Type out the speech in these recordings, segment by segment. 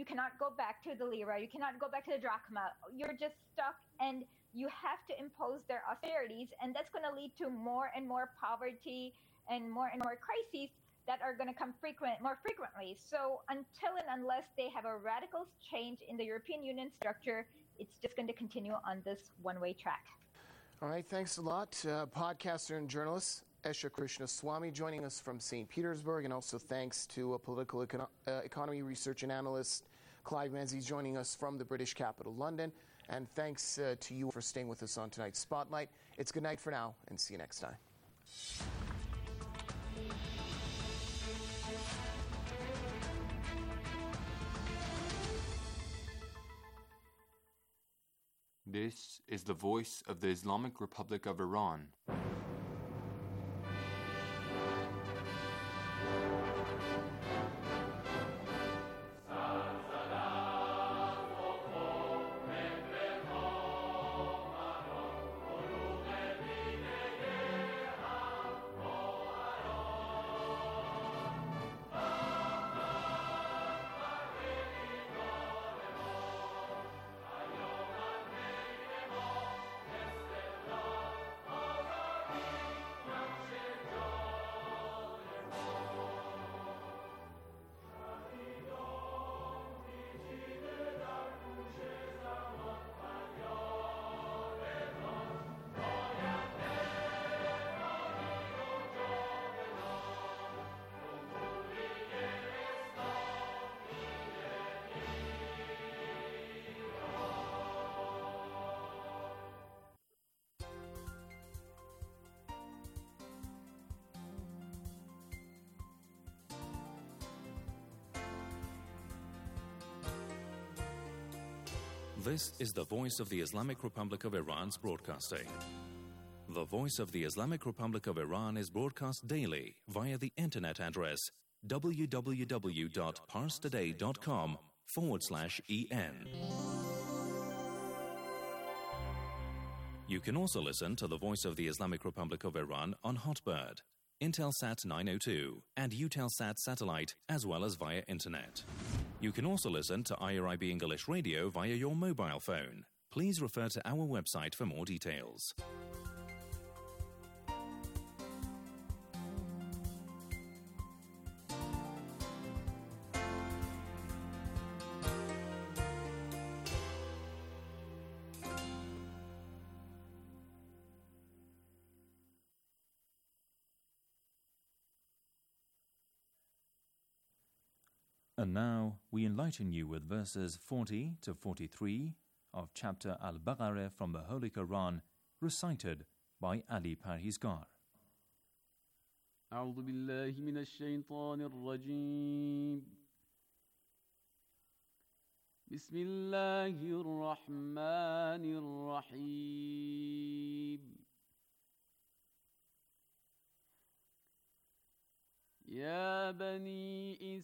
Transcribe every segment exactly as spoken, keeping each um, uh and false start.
cannot go back to the lira. You cannot go back to the drachma. You're just stuck, and you have to impose their austerities, and that's going to lead to more and more poverty and more and more crises that are going to come frequent, more frequently. So until and unless they have a radical change in the European Union structure, it's just going to continue on this one-way track. All right, thanks a lot. Uh, podcaster and journalist Esha Krishnaswamy joining us from Saint Petersburg, and also thanks to a political econo- uh, economy research and analyst Clive Menzies joining us from the British capital, London. And thanks uh, to you for staying with us on tonight's Spotlight. It's good night for now, and see you next time. This is the voice of the Islamic Republic of Iran. This is the voice of the Islamic Republic of Iran's broadcasting. The voice of the Islamic Republic of Iran is broadcast daily via the internet address www.parstoday.com forward slash en. You can also listen to the voice of the Islamic Republic of Iran on Hotbird, Intelsat nine oh two, and Eutelsat satellite, as well as via internet. You can also listen to I R I B English Radio via your mobile phone. Please refer to our website for more details. And now we enlighten you with verses forty to forty-three of chapter Al-Baqarah from the Holy Quran, recited by Ali Parhizgar. أعوذ بالله من الشيطان الرجيم بسم الله الرحمن الرحيم يا بني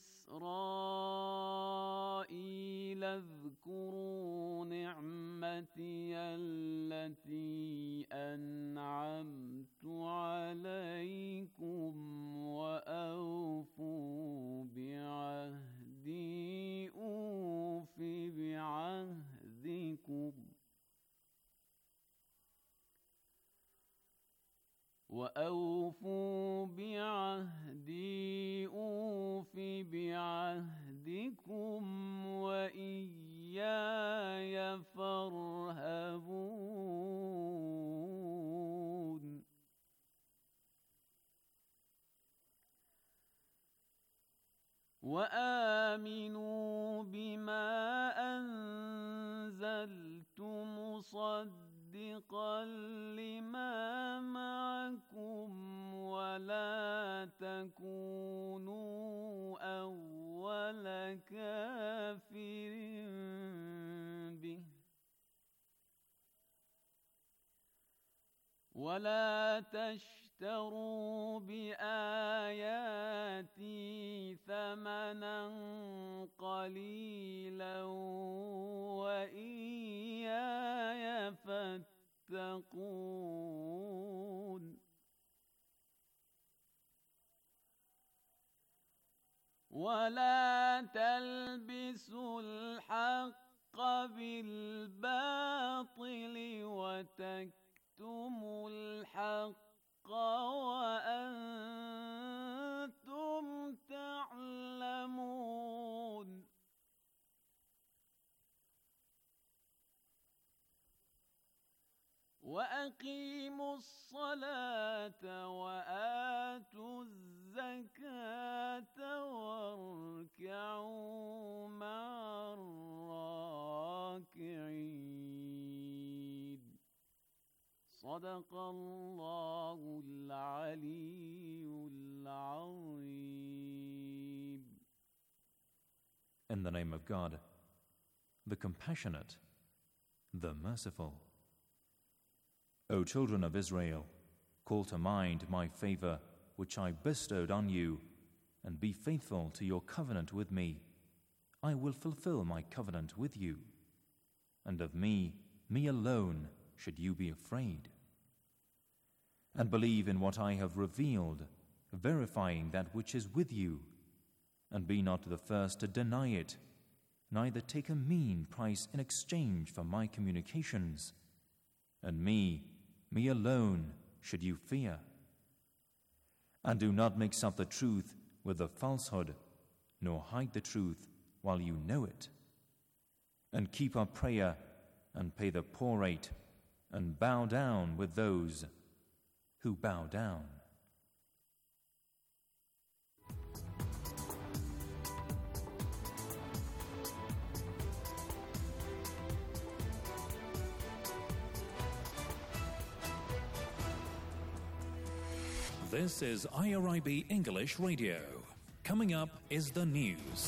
إسرائيل اذكروا نعمتي التي أنعمت عليكم وأوفوا بعهدي أوف بعهدكم وأوفوا بعهدي أوف بعهدكم وإياي فارهبون وآمنوا بما أنزلت مصدقا لما معكم ولا تكونوا أول كافر به ولا تشتروا بآياتي ثمنا قليلا وإياي فاتقون ولا تلبسوا وأقيموا الصلاة وآتوا الزكاة واركعوا مع الراكعين صدق الله العلي العظيم. In the name of God, the compassionate, the merciful. O children of Israel, call to mind my favor which I bestowed on you, and be faithful to your covenant with me. I will fulfill my covenant with you. And of me, me alone, should you be afraid. And believe in what I have revealed, verifying that which is with you, and be not the first to deny it, neither take a mean price in exchange for my communications. And me, me alone, should you fear. And do not mix up the truth with the falsehood, nor hide the truth while you know it. And keep up prayer, and pay the poor rate, and bow down with those who bow down. This is I R I B English Radio. Coming up is the news.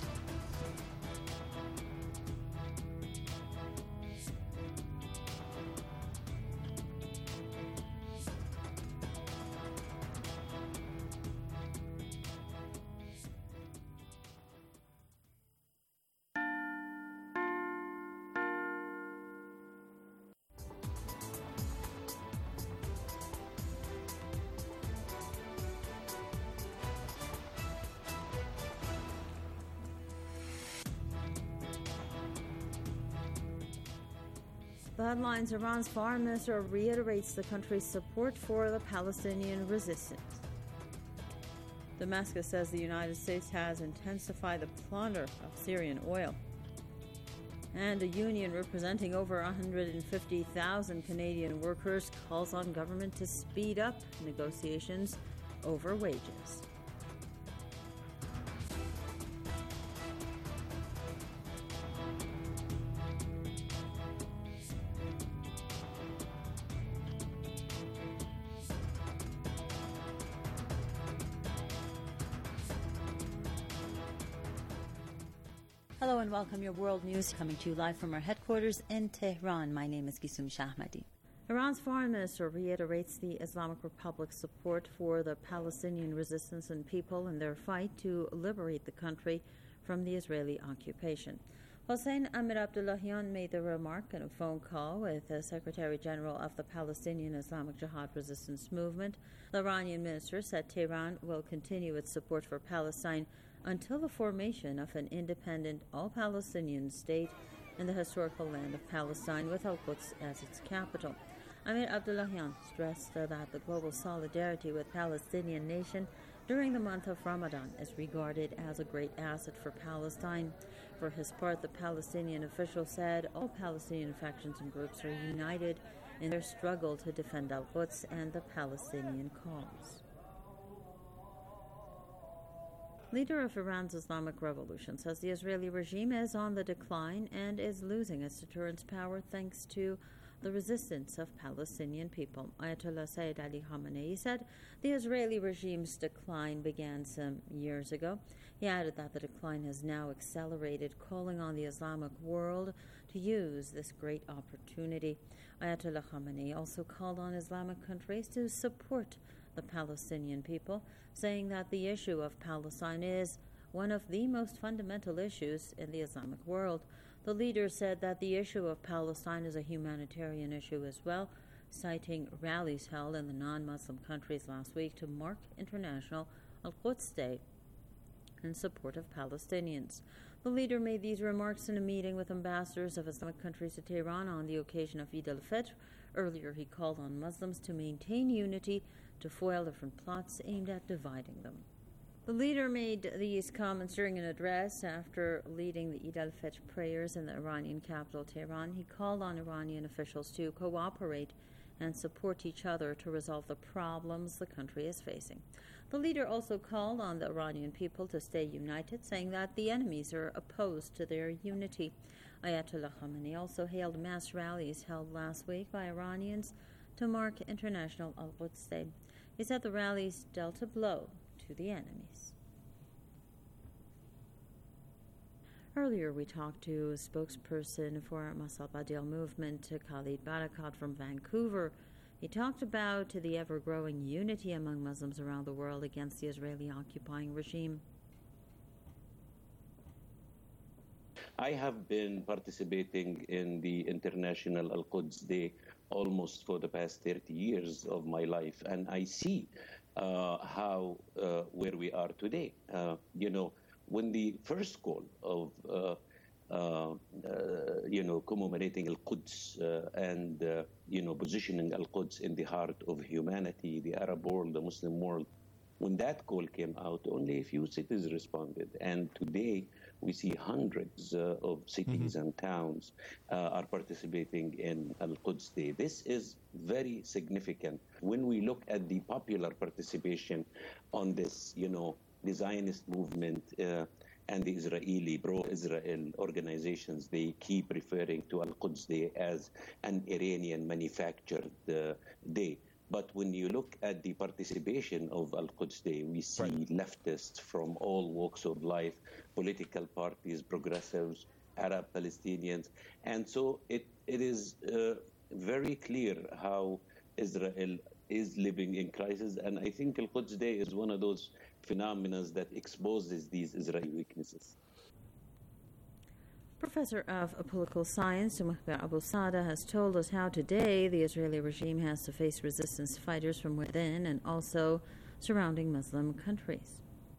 The headlines: Iran's foreign minister reiterates the country's support for the Palestinian resistance. Damascus says the United States has intensified the plunder of Syrian oil. And a union representing over one hundred fifty thousand Canadian workers calls on government to speed up negotiations over wages. Hello and welcome. Your world news coming to you live from our headquarters in Tehran. My name is Gisum Shahmadi. Iran's foreign minister reiterates the Islamic Republic's support for the Palestinian resistance and people in their fight to liberate the country from the Israeli occupation. Hossein Amir Abdullahian made the remark in a phone call with the Secretary General of the Palestinian Islamic Jihad Resistance Movement. The Iranian minister said Tehran will continue its support for Palestine until the formation of an independent all-Palestinian state in the historical land of Palestine with Al-Quds as its capital. Amir Abdullahian stressed uh, that the global solidarity with Palestinian nation during the month of Ramadan is regarded as a great asset for Palestine. For his part, the Palestinian official said all Palestinian factions and groups are united in their struggle to defend Al-Quds and the Palestinian cause. Leader of Iran's Islamic Revolution says the Israeli regime is on the decline and is losing its deterrence power thanks to the resistance of Palestinian people. Ayatollah Sayyid Ali Khamenei said the Israeli regime's decline began some years ago. He added that the decline has now accelerated, calling on the Islamic world to use this great opportunity. Ayatollah Khamenei also called on Islamic countries to support the Palestinian people, saying that the issue of Palestine is one of the most fundamental issues in the Islamic world. The leader said that the issue of Palestine is a humanitarian issue as well, citing rallies held in the non-Muslim countries last week to mark International Al-Quds Day in support of Palestinians. The leader made these remarks in a meeting with ambassadors of Islamic countries to Tehran on the occasion of Eid al-Fitr. Earlier, he called on Muslims to maintain unity to foil different plots aimed at dividing them. The leader made these comments during an address after leading the Eid al-Fitr prayers in the Iranian capital, Tehran. He called on Iranian officials to cooperate and support each other to resolve the problems the country is facing. The leader also called on the Iranian people to stay united, saying that the enemies are opposed to their unity. Ayatollah Khamenei also hailed mass rallies held last week by Iranians to mark International Al-Quds Day. He said the rallies dealt a blow to the enemies. Earlier, we talked to a spokesperson for Masal Badil movement, Khalid Barakat from Vancouver. He talked about the ever-growing unity among Muslims around the world against the Israeli occupying regime. I have been participating in the International Al-Quds Day almost for the past thirty years of my life, and I see uh, how, uh, where we are today. Uh, you know, when the first call of, uh, uh, uh, you know, commemorating Al-Quds uh, and, uh, you know, positioning Al-Quds in the heart of humanity, the Arab world, the Muslim world, when that call came out, only a few cities responded. And today, we see hundreds uh, of cities mm-hmm. and towns uh, are participating in Al-Quds Day. This is very significant. When we look at the popular participation on this, you know, the Zionist movement uh, and the Israeli pro-Israel organizations, they keep referring to Al-Quds Day as an Iranian manufactured uh, day. But when you look at the participation of Al-Quds Day, we see right. leftists from all walks of life, political parties, progressives, Arab Palestinians. And so it, it is uh, very clear how Israel is living in crisis. And I think Al-Quds Day is one of those phenomena that exposes these Israeli weaknesses. Professor of Political Science, Mukhtar Abu Sada, has told us how today the Israeli regime has to face resistance fighters from within and also surrounding Muslim countries.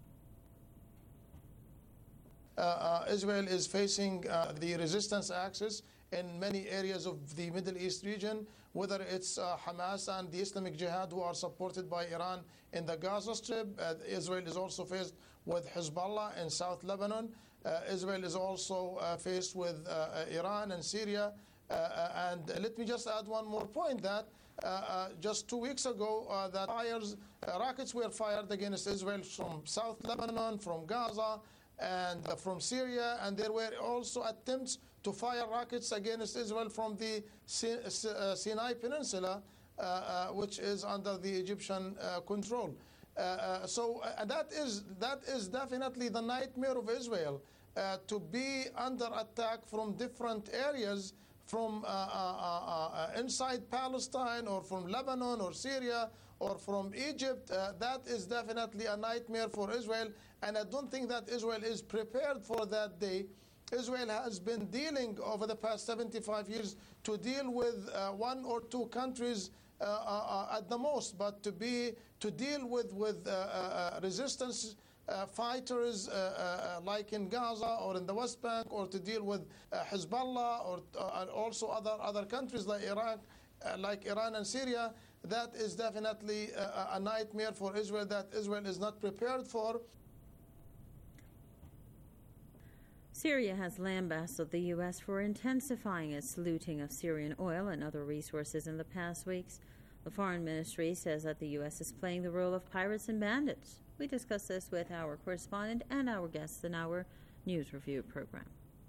Uh, uh, Israel is facing uh, the resistance axis in many areas of the Middle East region, whether it's uh, Hamas and the Islamic Jihad who are supported by Iran in the Gaza Strip. Uh, Israel is also faced with Hezbollah in South Lebanon. Uh, Israel is also uh, faced with uh, Iran and Syria. Uh, and let me just add one more point that uh, uh, just two weeks ago uh, that fires, uh, rockets were fired against Israel from South Lebanon, from Gaza, and uh, from Syria, and there were also attempts to fire rockets against Israel from the Sinai Peninsula, uh, uh, which is under the Egyptian uh, control. Uh, uh, so uh, that is that is definitely the nightmare of Israel, uh, to be under attack from different areas, from uh, uh, uh, inside Palestine or from Lebanon or Syria or from Egypt. Uh, that is definitely a nightmare for Israel, and I don't think that Israel is prepared for that day. Israel has been dealing over the past seventy-five years to deal with uh, one or two countries uh, uh, at the most, but to be to deal with with uh, uh, resistance uh, fighters uh, uh, like in Gaza or in the West Bank, or to deal with uh, Hezbollah or uh, also other other countries like Iraq, uh, like Iran and Syria, that is definitely a, a nightmare for Israel that Israel is not prepared for. Syria has lambasted the U S for intensifying its looting of Syrian oil and other resources in the past weeks. The Foreign Ministry says that the U S is playing the role of pirates and bandits. We discuss this with our correspondent and our guests in our News Review program.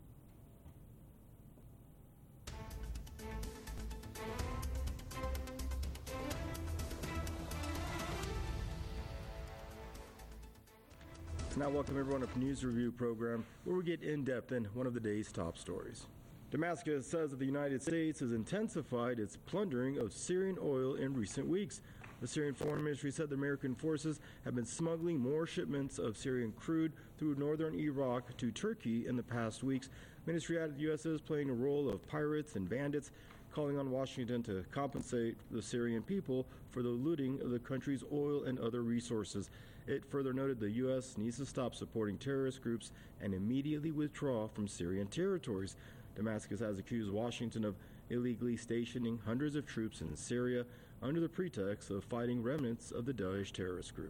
Now welcome everyone to the News Review program, where we get in-depth in one of the day's top stories. Damascus says that the United States has intensified its plundering of Syrian oil in recent weeks. The Syrian Foreign Ministry said the American forces have been smuggling more shipments of Syrian crude through northern Iraq to Turkey in the past weeks. Ministry added the U S is playing a role of pirates and bandits, calling on Washington to compensate the Syrian people for the looting of the country's oil and other resources. It further noted the U S needs to stop supporting terrorist groups and immediately withdraw from Syrian territories. Damascus has accused Washington of illegally stationing hundreds of troops in Syria under the pretext of fighting remnants of the Daesh terrorist group.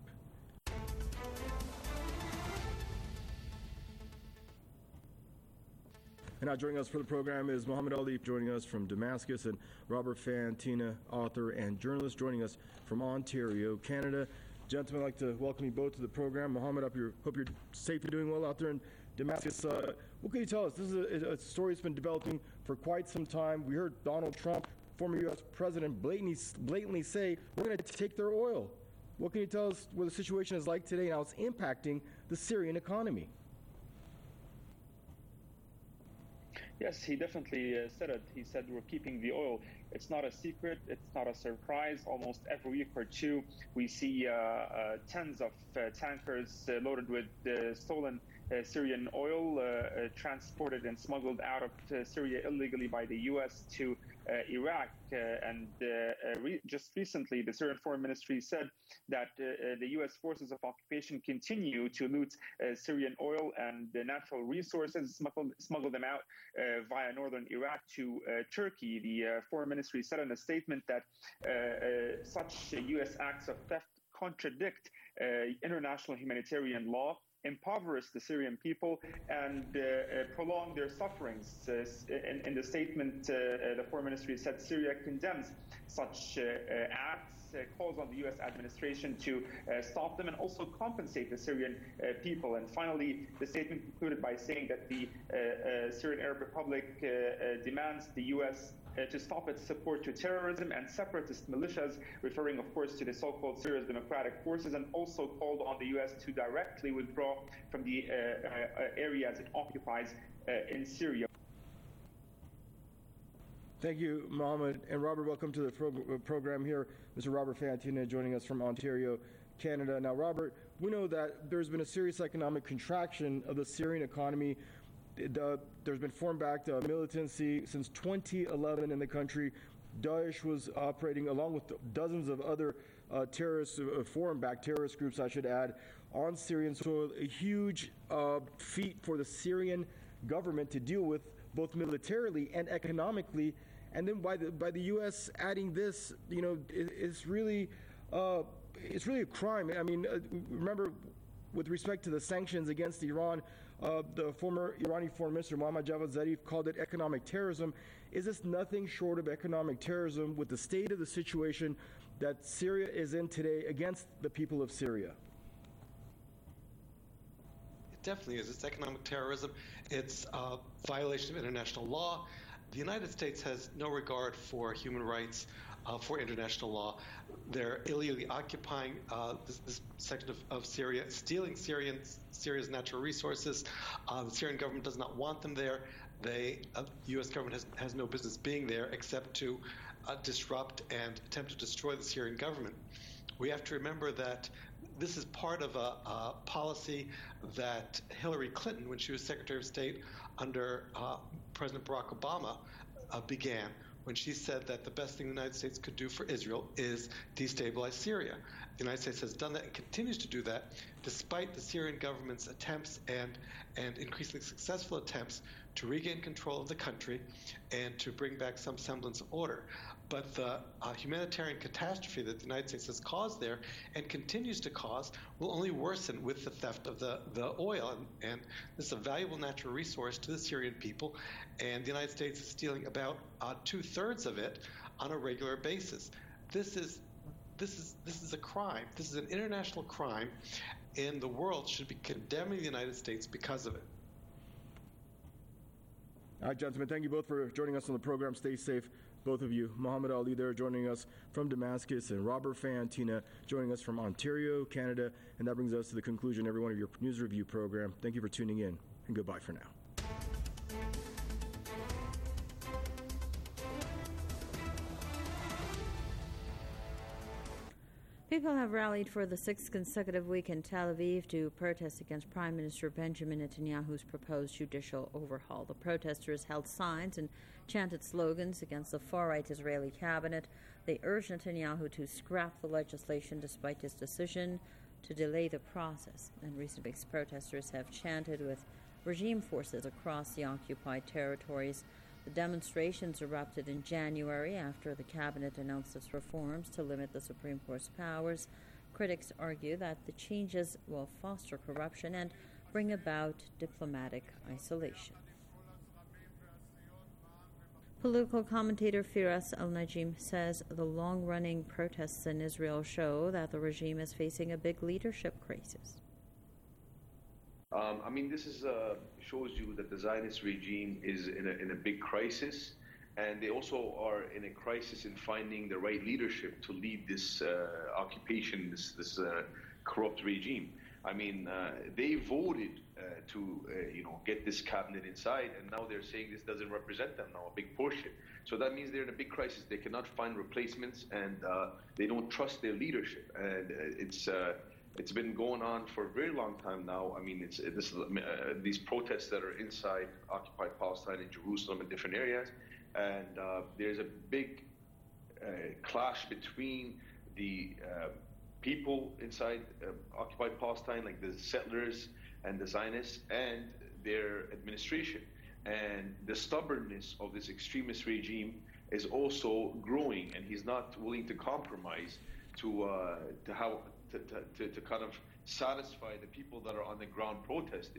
And now joining us for the program is Muhammad Ali, joining us from Damascus, and Robert Fantina, author and journalist, joining us from Ontario, Canada. Gentlemen, I'd like to welcome you both to the program. Muhammad, hope you're, hope you're safe and doing well out there in Damascus. Uh, what can you tell us? This is a, a story that's been developing for quite some time. We heard Donald Trump, former U S president, blatantly, blatantly say, we're going to take their oil. What can you tell us what the situation is like today and how it's impacting the Syrian economy? Yes, he definitely uh, said it. He said we're keeping the oil. It's not a secret. It's not a surprise. Almost every week or two, we see uh, uh, tens of uh, tankers uh, loaded with uh, stolen uh, Syrian oil uh, uh, transported and smuggled out of uh, Syria illegally by the U S to uh, Iraq. Uh, and uh, uh, re- just recently, the Syrian Foreign Ministry said that uh, uh, the U S forces of occupation continue to loot uh, Syrian oil and the natural resources, smuggle, smuggle them out uh, via northern Iraq to uh, Turkey. The uh, Foreign Ministry said in a statement that uh, uh, such uh, U S acts of theft contradict uh, international humanitarian law, impoverish the Syrian people, and uh, uh, prolong their sufferings. Uh, in, in the statement, uh, uh, the Foreign Ministry said Syria condemns such uh, uh, acts, uh, calls on the U S administration to uh, stop them and also compensate the Syrian uh, people. And finally, the statement concluded by saying that the uh, uh, Syrian Arab Republic uh, uh, demands the U S Uh, to stop its support to terrorism and separatist militias, referring, of course, to the so-called Syria's democratic forces, and also called on the U S to directly withdraw from the uh, uh, areas it occupies uh, in Syria. Thank you, Mohammed. And Robert, welcome to the pro- program here. Mister Robert Fantina joining us from Ontario, Canada. Now, Robert, we know that there's been a serious economic contraction of the Syrian economy. The, there's been formed back uh, militancy since twenty eleven in the country. Daesh was operating along with dozens of other uh, terrorists, uh, foreign back terrorist groups, I should add, on Syrian soil. A huge uh, feat for the Syrian government to deal with, both militarily and economically. And then by the by the U S adding this, you know, it, it's really uh, it's really a crime. I mean, uh, remember, with respect to the sanctions against Iran, Uh, the former Iranian Foreign Minister Mohammad Javad Zarif called it economic terrorism. Is this nothing short of economic terrorism with the state of the situation that Syria is in today against the people of Syria? It definitely is. It's economic terrorism. It's a violation of international law. The United States has no regard for human rights, uh, for international law. They're illegally occupying uh, this, this section of, of Syria, stealing Syrian, Syria's natural resources. Uh, the Syrian government does not want them there. They, uh, the U S government has, has no business being there except to uh, disrupt and attempt to destroy the Syrian government. We have to remember that this is part of a, a policy that Hillary Clinton, when she was Secretary of State under uh, President Barack Obama, uh, began, when she said that the best thing the United States could do for Israel is destabilize Syria. The United States has done that and continues to do that, despite the Syrian government's attempts and, and increasingly successful attempts to regain control of the country and to bring back some semblance of order. But the uh, humanitarian catastrophe that the United States has caused there and continues to cause will only worsen with the theft of the, the oil. And, and this is a valuable natural resource to the Syrian people, and the United States is stealing about uh, two-thirds of it on a regular basis. This is this is this is a crime. This is an international crime, and the world should be condemning the United States because of it. All right, gentlemen, thank you both for joining us on the program. Stay safe, both of you. Muhammad Ali there joining us from Damascus, and Robert Fantina joining us from Ontario, Canada. And that brings us to the conclusion, everyone, of your News Review program. Thank you for tuning in, and goodbye for now. People have rallied for the sixth consecutive week in Tel Aviv to protest against Prime Minister Benjamin Netanyahu's proposed judicial overhaul. The protesters held signs and chanted slogans against the far-right Israeli cabinet. They urged Netanyahu to scrap the legislation despite his decision to delay the process. In recent weeks, protesters have chanted with regime forces across the occupied territories. The demonstrations erupted in January after the cabinet announced its reforms to limit the Supreme Court's powers. Critics argue that the changes will foster corruption and bring about diplomatic isolation. Political commentator Firas Al-Najim says the long-running protests in Israel show that the regime is facing a big leadership crisis. Um, I mean, this is uh, shows you that the Zionist regime is in a, in a big crisis, and they also are in a crisis in finding the right leadership to lead this uh, occupation, this, this uh, corrupt regime. I mean, uh, they voted uh, to, uh, you know, get this cabinet inside, and now they're saying this doesn't represent them now, a big portion. So that means they're in a big crisis. They cannot find replacements, and uh, they don't trust their leadership. And uh, it's uh, it's been going on for a very long time now. I mean, it's this, uh, these protests that are inside occupied Palestine and Jerusalem and different areas, and uh, there's a big uh, clash between the uh, people inside uh, occupied Palestine, like the settlers and the Zionists, and their administration. And the stubbornness of this extremist regime is also growing, and he's not willing to compromise to uh, to how to, to, to kind of satisfy the people that are on the ground protesting.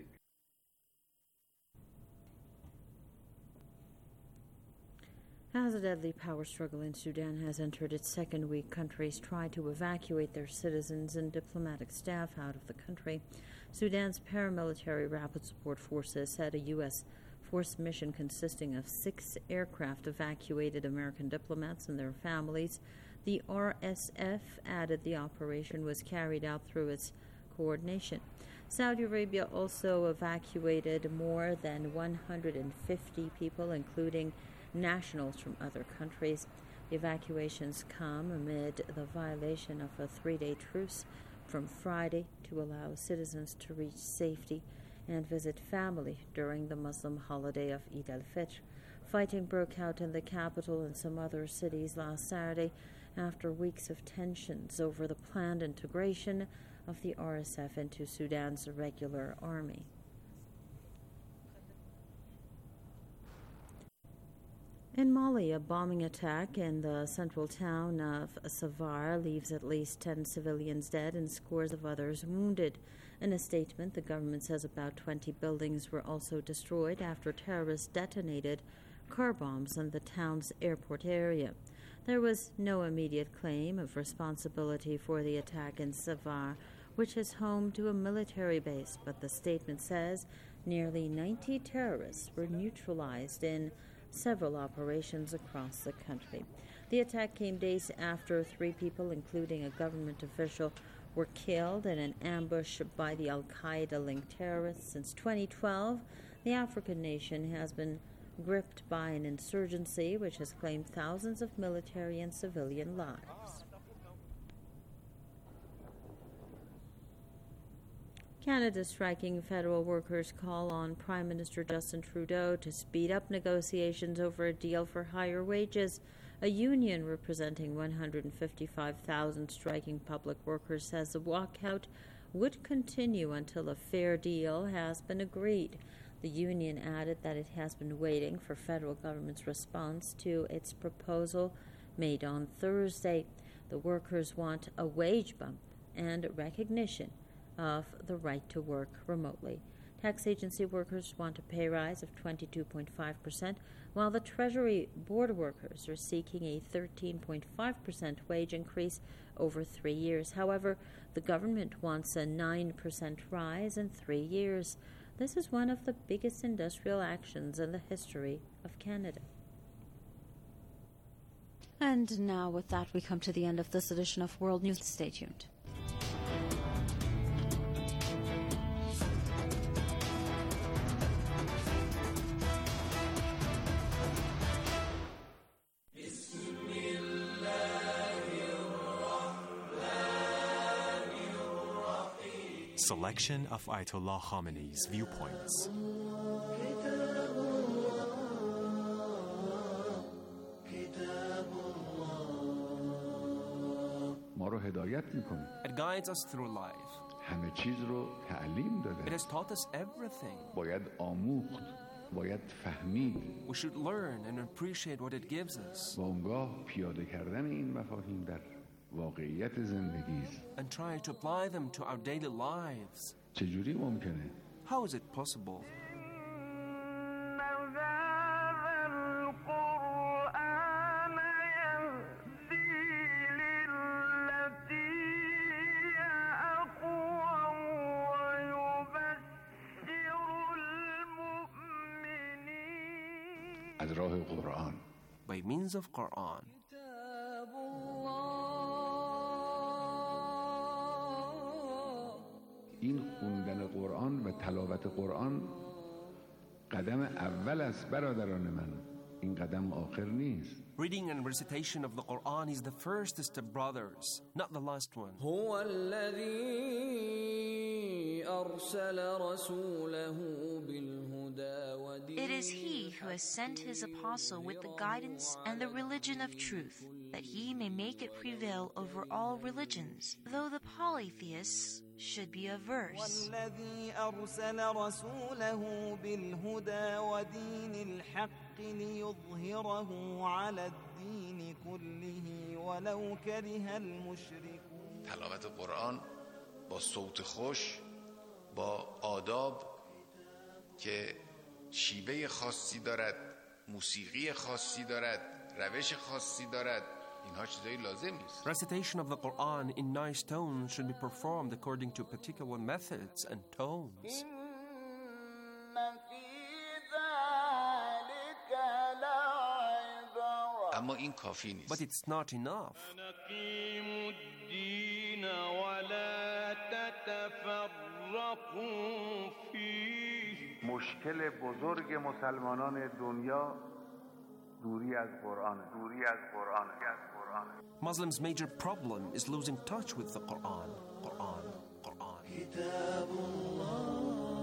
As a deadly power struggle in Sudan has entered its second week, countries try to evacuate their citizens and diplomatic staff out of the country. Sudan's paramilitary rapid support forces said a U S force mission consisting of six aircraft evacuated American diplomats and their families. The R S F added the operation was carried out through its coordination. Saudi Arabia also evacuated more than one hundred fifty people, including nationals from other countries. The evacuations come amid the violation of a three-day truce from Friday to allow citizens to reach safety and visit family during the Muslim holiday of Eid al-Fitr. Fighting broke out in the capital and some other cities last Saturday after weeks of tensions over the planned integration of the R S F into Sudan's regular army. In Mali, a bombing attack in the central town of Savar leaves at least ten civilians dead and scores of others wounded. In a statement, the government says about twenty buildings were also destroyed after terrorists detonated car bombs in the town's airport area. There was no immediate claim of responsibility for the attack in Savar, which is home to a military base, but the statement says nearly ninety terrorists were neutralized in several operations across the country. The attack came days after three people, including a government official, were killed in an ambush by the Al-Qaeda-linked terrorists. Since twenty twelve, the African nation has been gripped by an insurgency which has claimed thousands of military and civilian lives. Canada's striking federal workers call on Prime Minister Justin Trudeau to speed up negotiations over a deal for higher wages. A union representing one hundred fifty-five thousand striking public workers says the walkout would continue until a fair deal has been agreed. The union added that it has been waiting for federal government's response to its proposal made on Thursday. The workers want a wage bump and recognition of the right to work remotely. Tax agency workers want a pay rise of twenty-two point five percent, while the Treasury Board workers are seeking a thirteen point five percent wage increase over three years. However, the government wants a nine percent rise in three years. This is one of the biggest industrial actions in the history of Canada. And now with that, we come to the end of this edition of World News. Stay tuned. Selection of Ayatollah Khamenei's viewpoints. It guides us through life. It has taught us everything. We should learn and appreciate what it gives us. And try to apply them to our daily lives. How is it possible? از راه قرآن. By means of Quran. این خوندن قرآن و تلاوت قرآن قدم اول است برادران من. این قدم آخر نیست. Reading and recitation of the Quran is the first step, brothers, not the last one. هو الذي أرسل رسوله بالهدى ودين. It is He who has sent His apostle with the guidance and the religion of truth, that He may make it prevail over all religions, though the polytheists should be averse. والذي أرسل رسوله بالهدى ودين الحق ليظهره على الدين كله ولو كره المشركون. تلاوت قرآن با صوت خوش، با آداب که شیوه خاصی دارد، موسیقی خاصی دارد، روش خاصی دارد، اینها چیزایی لازم نیست. Recitation of the Quran in nice tones should be performed according to particular methods and tones. اما این کافی نیست. But it's not enough. مشکل بزرگ مسلمانان دنیا دوری از قرآن، دوری از قرآن، از قرآن. Muslims' major problem is losing touch with the Quran. Quran, Quran. كتاب الله.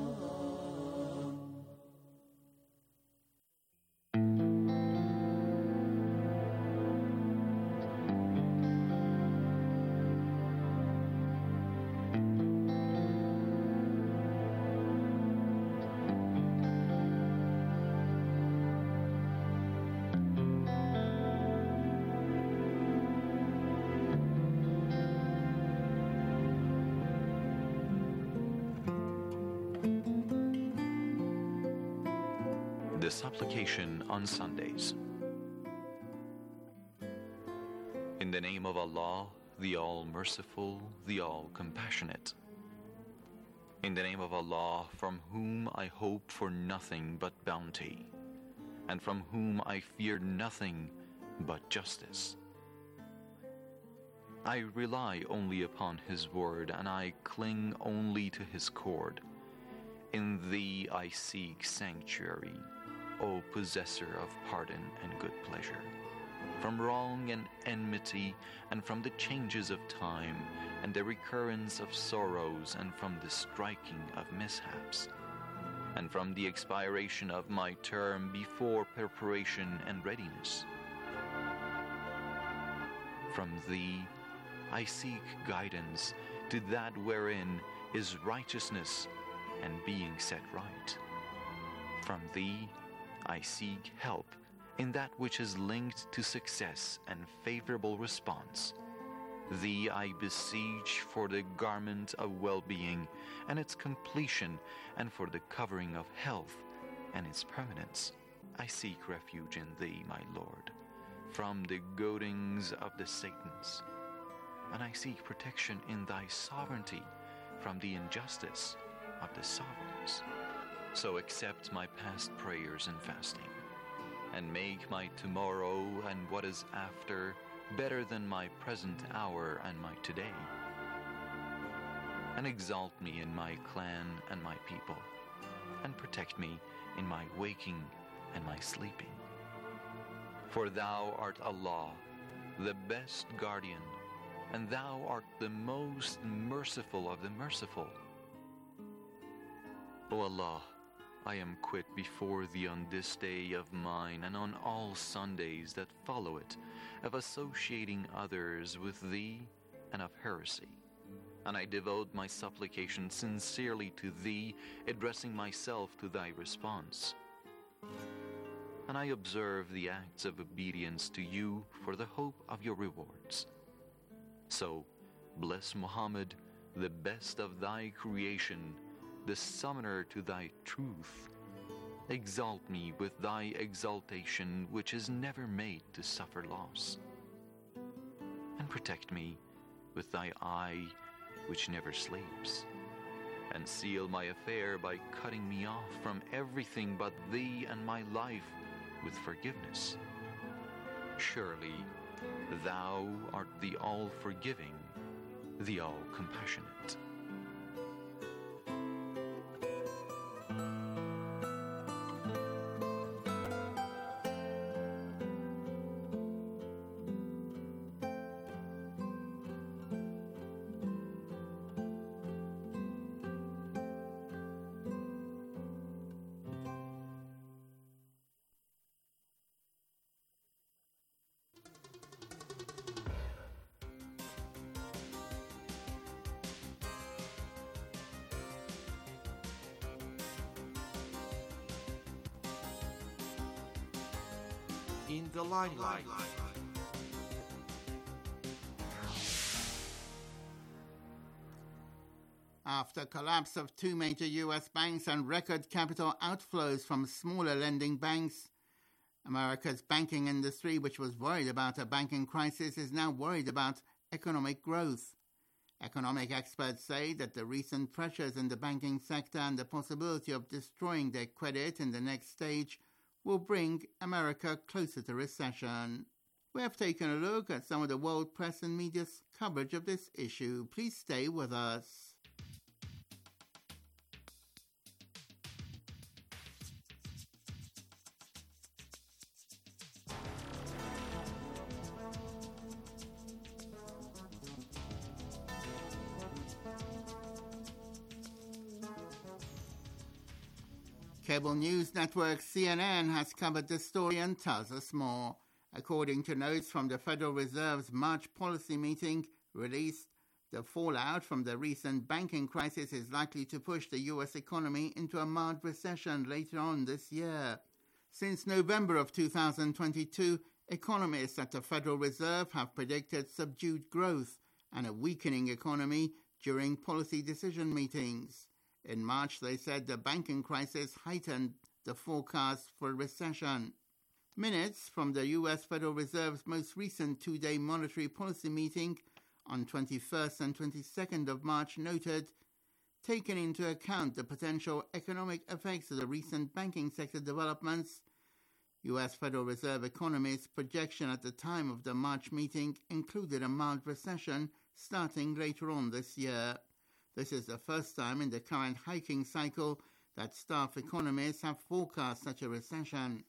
The supplication on Sundays. In the name of Allah, the All-Merciful, the All-Compassionate. In the name of Allah, from whom I hope for nothing but bounty, and from whom I fear nothing but justice. I rely only upon His word, and I cling only to His cord. In Thee I seek sanctuary, O possessor of pardon and good pleasure, from wrong and enmity, and from the changes of time, and the recurrence of sorrows, and from the striking of mishaps, and from the expiration of my term before preparation and readiness. From Thee I seek guidance to that wherein is righteousness and being set right. From Thee I seek help in that which is linked to success and favorable response. Thee I beseech for the garment of well-being and its completion, and for the covering of health and its permanence. I seek refuge in Thee, my Lord, from the goadings of the Satans, and I seek protection in Thy sovereignty from the injustice of the sovereigns. So accept my past prayers and fasting, and make my tomorrow and what is after better than my present hour and my today. And exalt me in my clan and my people, and protect me in my waking and my sleeping. For Thou art Allah, the best guardian, and Thou art the most merciful of the merciful. O Allah, I am quit before Thee on this day of mine, and on all Sundays that follow it, of associating others with Thee and of heresy. And I devote my supplication sincerely to Thee, addressing myself to Thy response. And I observe the acts of obedience to You for the hope of Your rewards. So, bless Muhammad, the best of Thy creation, the summoner to Thy truth. Exalt me with Thy exaltation, which is never made to suffer loss. And protect me with Thy eye, which never sleeps. And seal my affair by cutting me off from everything but Thee and my life, with forgiveness. Surely thou art the all-forgiving, the all-compassionate. In the limelight. After collapse of two major U S banks and record capital outflows from smaller lending banks, America's banking industry, which was worried about a banking crisis, is now worried about economic growth. Economic experts say that the recent pressures in the banking sector and the possibility of destroying their credit in the next stage will bring America closer to recession. We have taken a look at some of the world press and media's coverage of this issue. Please stay with us. Cable news network C N N has covered the story and tells us more. According to notes from the Federal Reserve's March policy meeting released, the fallout from the recent banking crisis is likely to push the U S economy into a mild recession later on this year. Since November of two thousand twenty-two, economists at the Federal Reserve have predicted subdued growth and a weakening economy during policy decision meetings. In March, they said the banking crisis heightened the forecast for a recession. Minutes from the U S Federal Reserve's most recent two-day monetary policy meeting on twenty-first and twenty-second of March noted, taking into account the potential economic effects of the recent banking sector developments, U S Federal Reserve economists' projection at the time of the March meeting included a mild recession starting later on this year. This is the first time in the current hiking cycle that staff economists have forecast such a recession.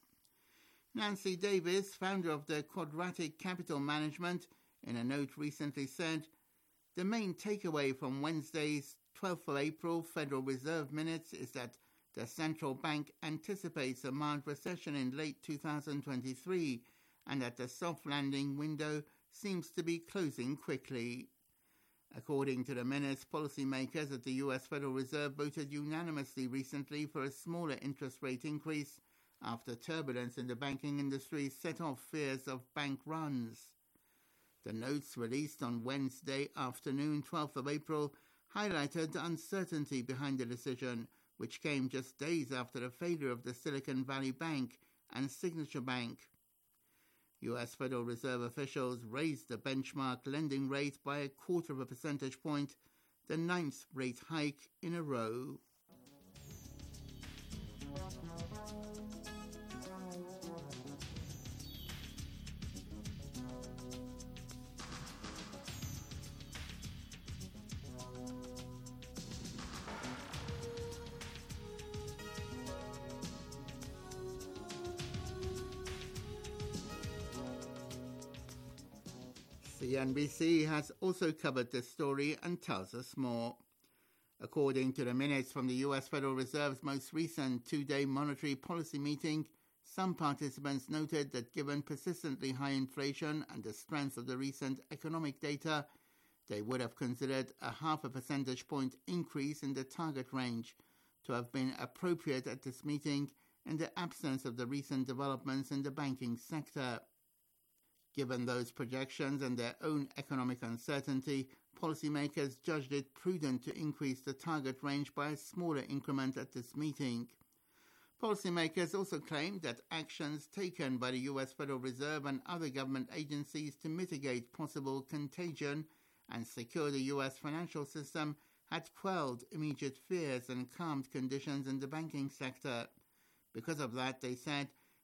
Nancy Davis, founder of the Quadratic Capital Management, in a note recently said, the main takeaway from Wednesday's twelfth of April Federal Reserve minutes is that the central bank anticipates a mild recession in late two thousand twenty-three and that the soft landing window seems to be closing quickly. According to the minutes, policymakers at the U S Federal Reserve voted unanimously recently for a smaller interest rate increase after turbulence in the banking industry set off fears of bank runs. The notes released on Wednesday afternoon, twelfth of April, highlighted the uncertainty behind the decision, which came just days after the failure of the Silicon Valley Bank and Signature Bank. U S Federal Reserve officials raised the benchmark lending rate by a quarter of a percentage point, the ninth rate hike in a row. C N B C has also covered this story and tells us more. According to the minutes from the U S Federal Reserve's most recent two-day monetary policy meeting, some participants noted that given persistently high inflation and the strength of the recent economic data, they would have considered a half a percentage point increase in the target range to have been appropriate at this meeting in the absence of the recent developments in the banking sector. Given those projections and their own economic uncertainty, policymakers judged it prudent to increase the target range by a smaller increment at this meeting. Policymakers also claimed that actions taken by the U S Federal Reserve and other government agencies to mitigate possible contagion and secure the U S financial system had quelled immediate fears and calmed conditions in the banking sector. Because of that, they said,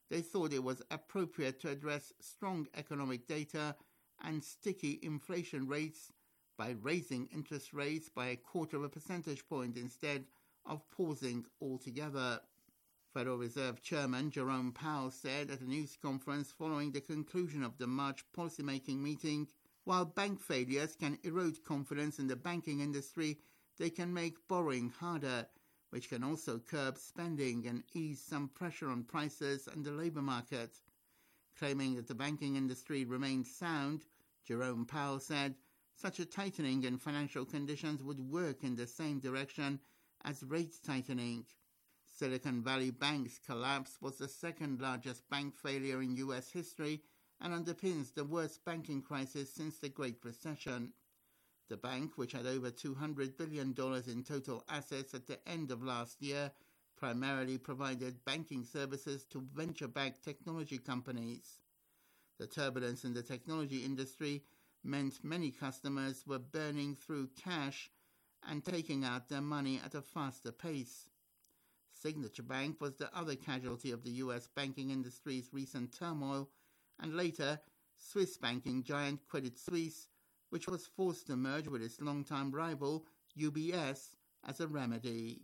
they thought it was appropriate to address strong economic data and sticky inflation rates by raising interest rates by a quarter of a percentage point instead of pausing altogether. Federal Reserve Chairman Jerome Powell said at a news conference following the conclusion of the March policymaking meeting, while bank failures can erode confidence in the banking industry, they can make borrowing harder, which can also curb spending and ease some pressure on prices and the labour market. Claiming that the banking industry remains sound, Jerome Powell said such a tightening in financial conditions would work in the same direction as rate tightening. Silicon Valley Bank's collapse was the second largest bank failure in U S history and underpins the worst banking crisis since the Great Recession. The bank, which had over two hundred billion dollars in total assets at the end of last year, primarily provided banking services to venture-backed technology companies. The turbulence in the technology industry meant many customers were burning through cash and taking out their money at a faster pace. Signature Bank was the other casualty of the U S banking industry's recent turmoil, and later Swiss banking giant Credit Suisse, which was forced to merge with its longtime rival U B S as a remedy.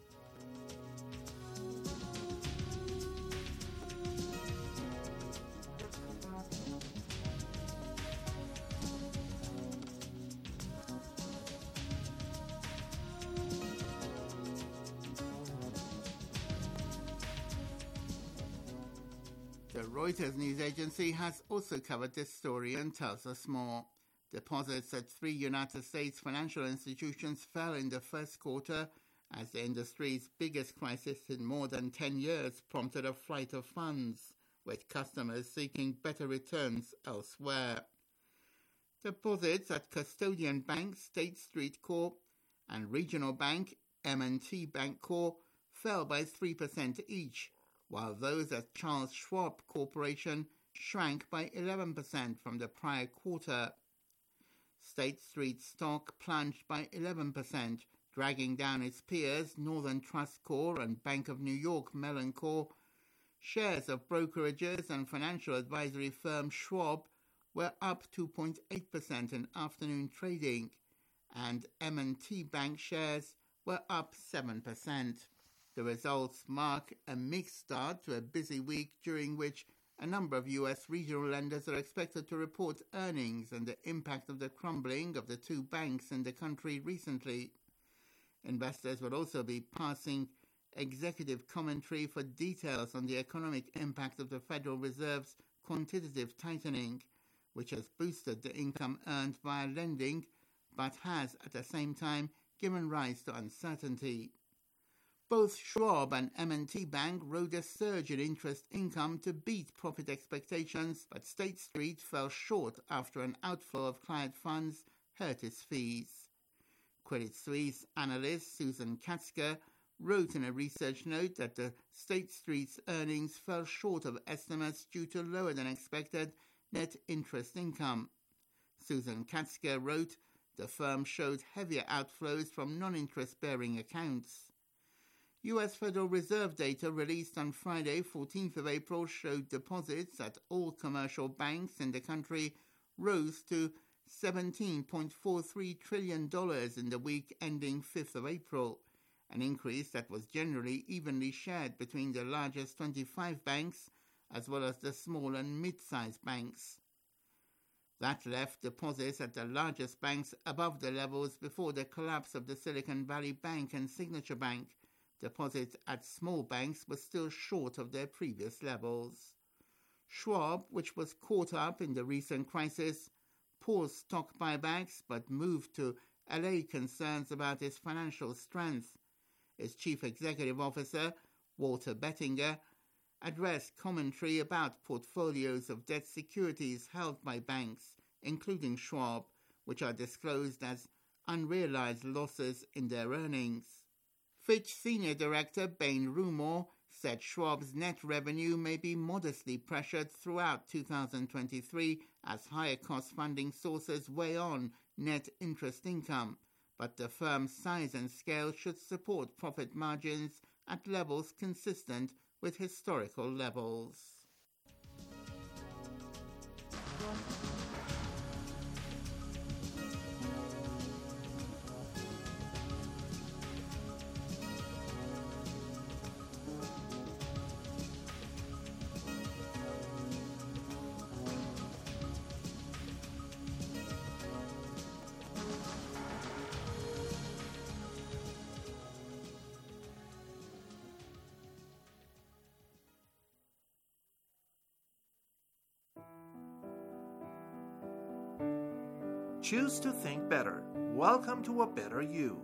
The Reuters news agency has also covered this story and tells us more. Deposits at three United States financial institutions fell in the first quarter as the industry's biggest crisis in more than ten years prompted a flight of funds, with customers seeking better returns elsewhere. Deposits at custodian bank State Street Corp and regional bank M and T Bank Corp fell by three percent each, while those at Charles Schwab Corporation shrank by eleven percent from the prior quarter. State Street stock plunged by eleven percent, dragging down its peers Northern Trust Corp and Bank of New York Mellon Corp. Shares of brokerages and financial advisory firm Schwab were up two point eight percent in afternoon trading, and M and T Bank shares were up seven percent. The results mark a mixed start to a busy week during which a number of U S regional lenders are expected to report earnings and the impact of the crumbling of the two banks in the country recently. Investors will also be passing executive commentary for details on the economic impact of the Federal Reserve's quantitative tightening, which has boosted the income earned via lending, but has at the same time given rise to uncertainty. Both Schwab and M and T Bank rode a surge in interest income to beat profit expectations, but State Street fell short after an outflow of client funds hurt its fees. Credit Suisse analyst Susan Katzker wrote in a research note that the State Street's earnings fell short of estimates due to lower than expected net interest income. Susan Katzker wrote the firm showed heavier outflows from non-interest-bearing accounts. U S Federal Reserve data released on Friday, fourteenth of April, showed deposits at all commercial banks in the country rose to seventeen point four three trillion dollars in the week ending fifth of April, an increase that was generally evenly shared between the largest twenty-five banks as well as the small and mid-sized banks. That left deposits at the largest banks above the levels before the collapse of the Silicon Valley Bank and Signature Bank. Deposits at small banks were still short of their previous levels. Schwab, which was caught up in the recent crisis, paused stock buybacks but moved to allay concerns about its financial strength. Its chief executive officer, Walter Bettinger, addressed commentary about portfolios of debt securities held by banks, including Schwab, which are disclosed as unrealized losses in their earnings. Fitch Senior Director Bain Rumor said Schwab's net revenue may be modestly pressured throughout two thousand twenty-three as higher cost funding sources weigh on net interest income, but the firm's size and scale should support profit margins at levels consistent with historical levels. Choose to think better. Welcome to a better you.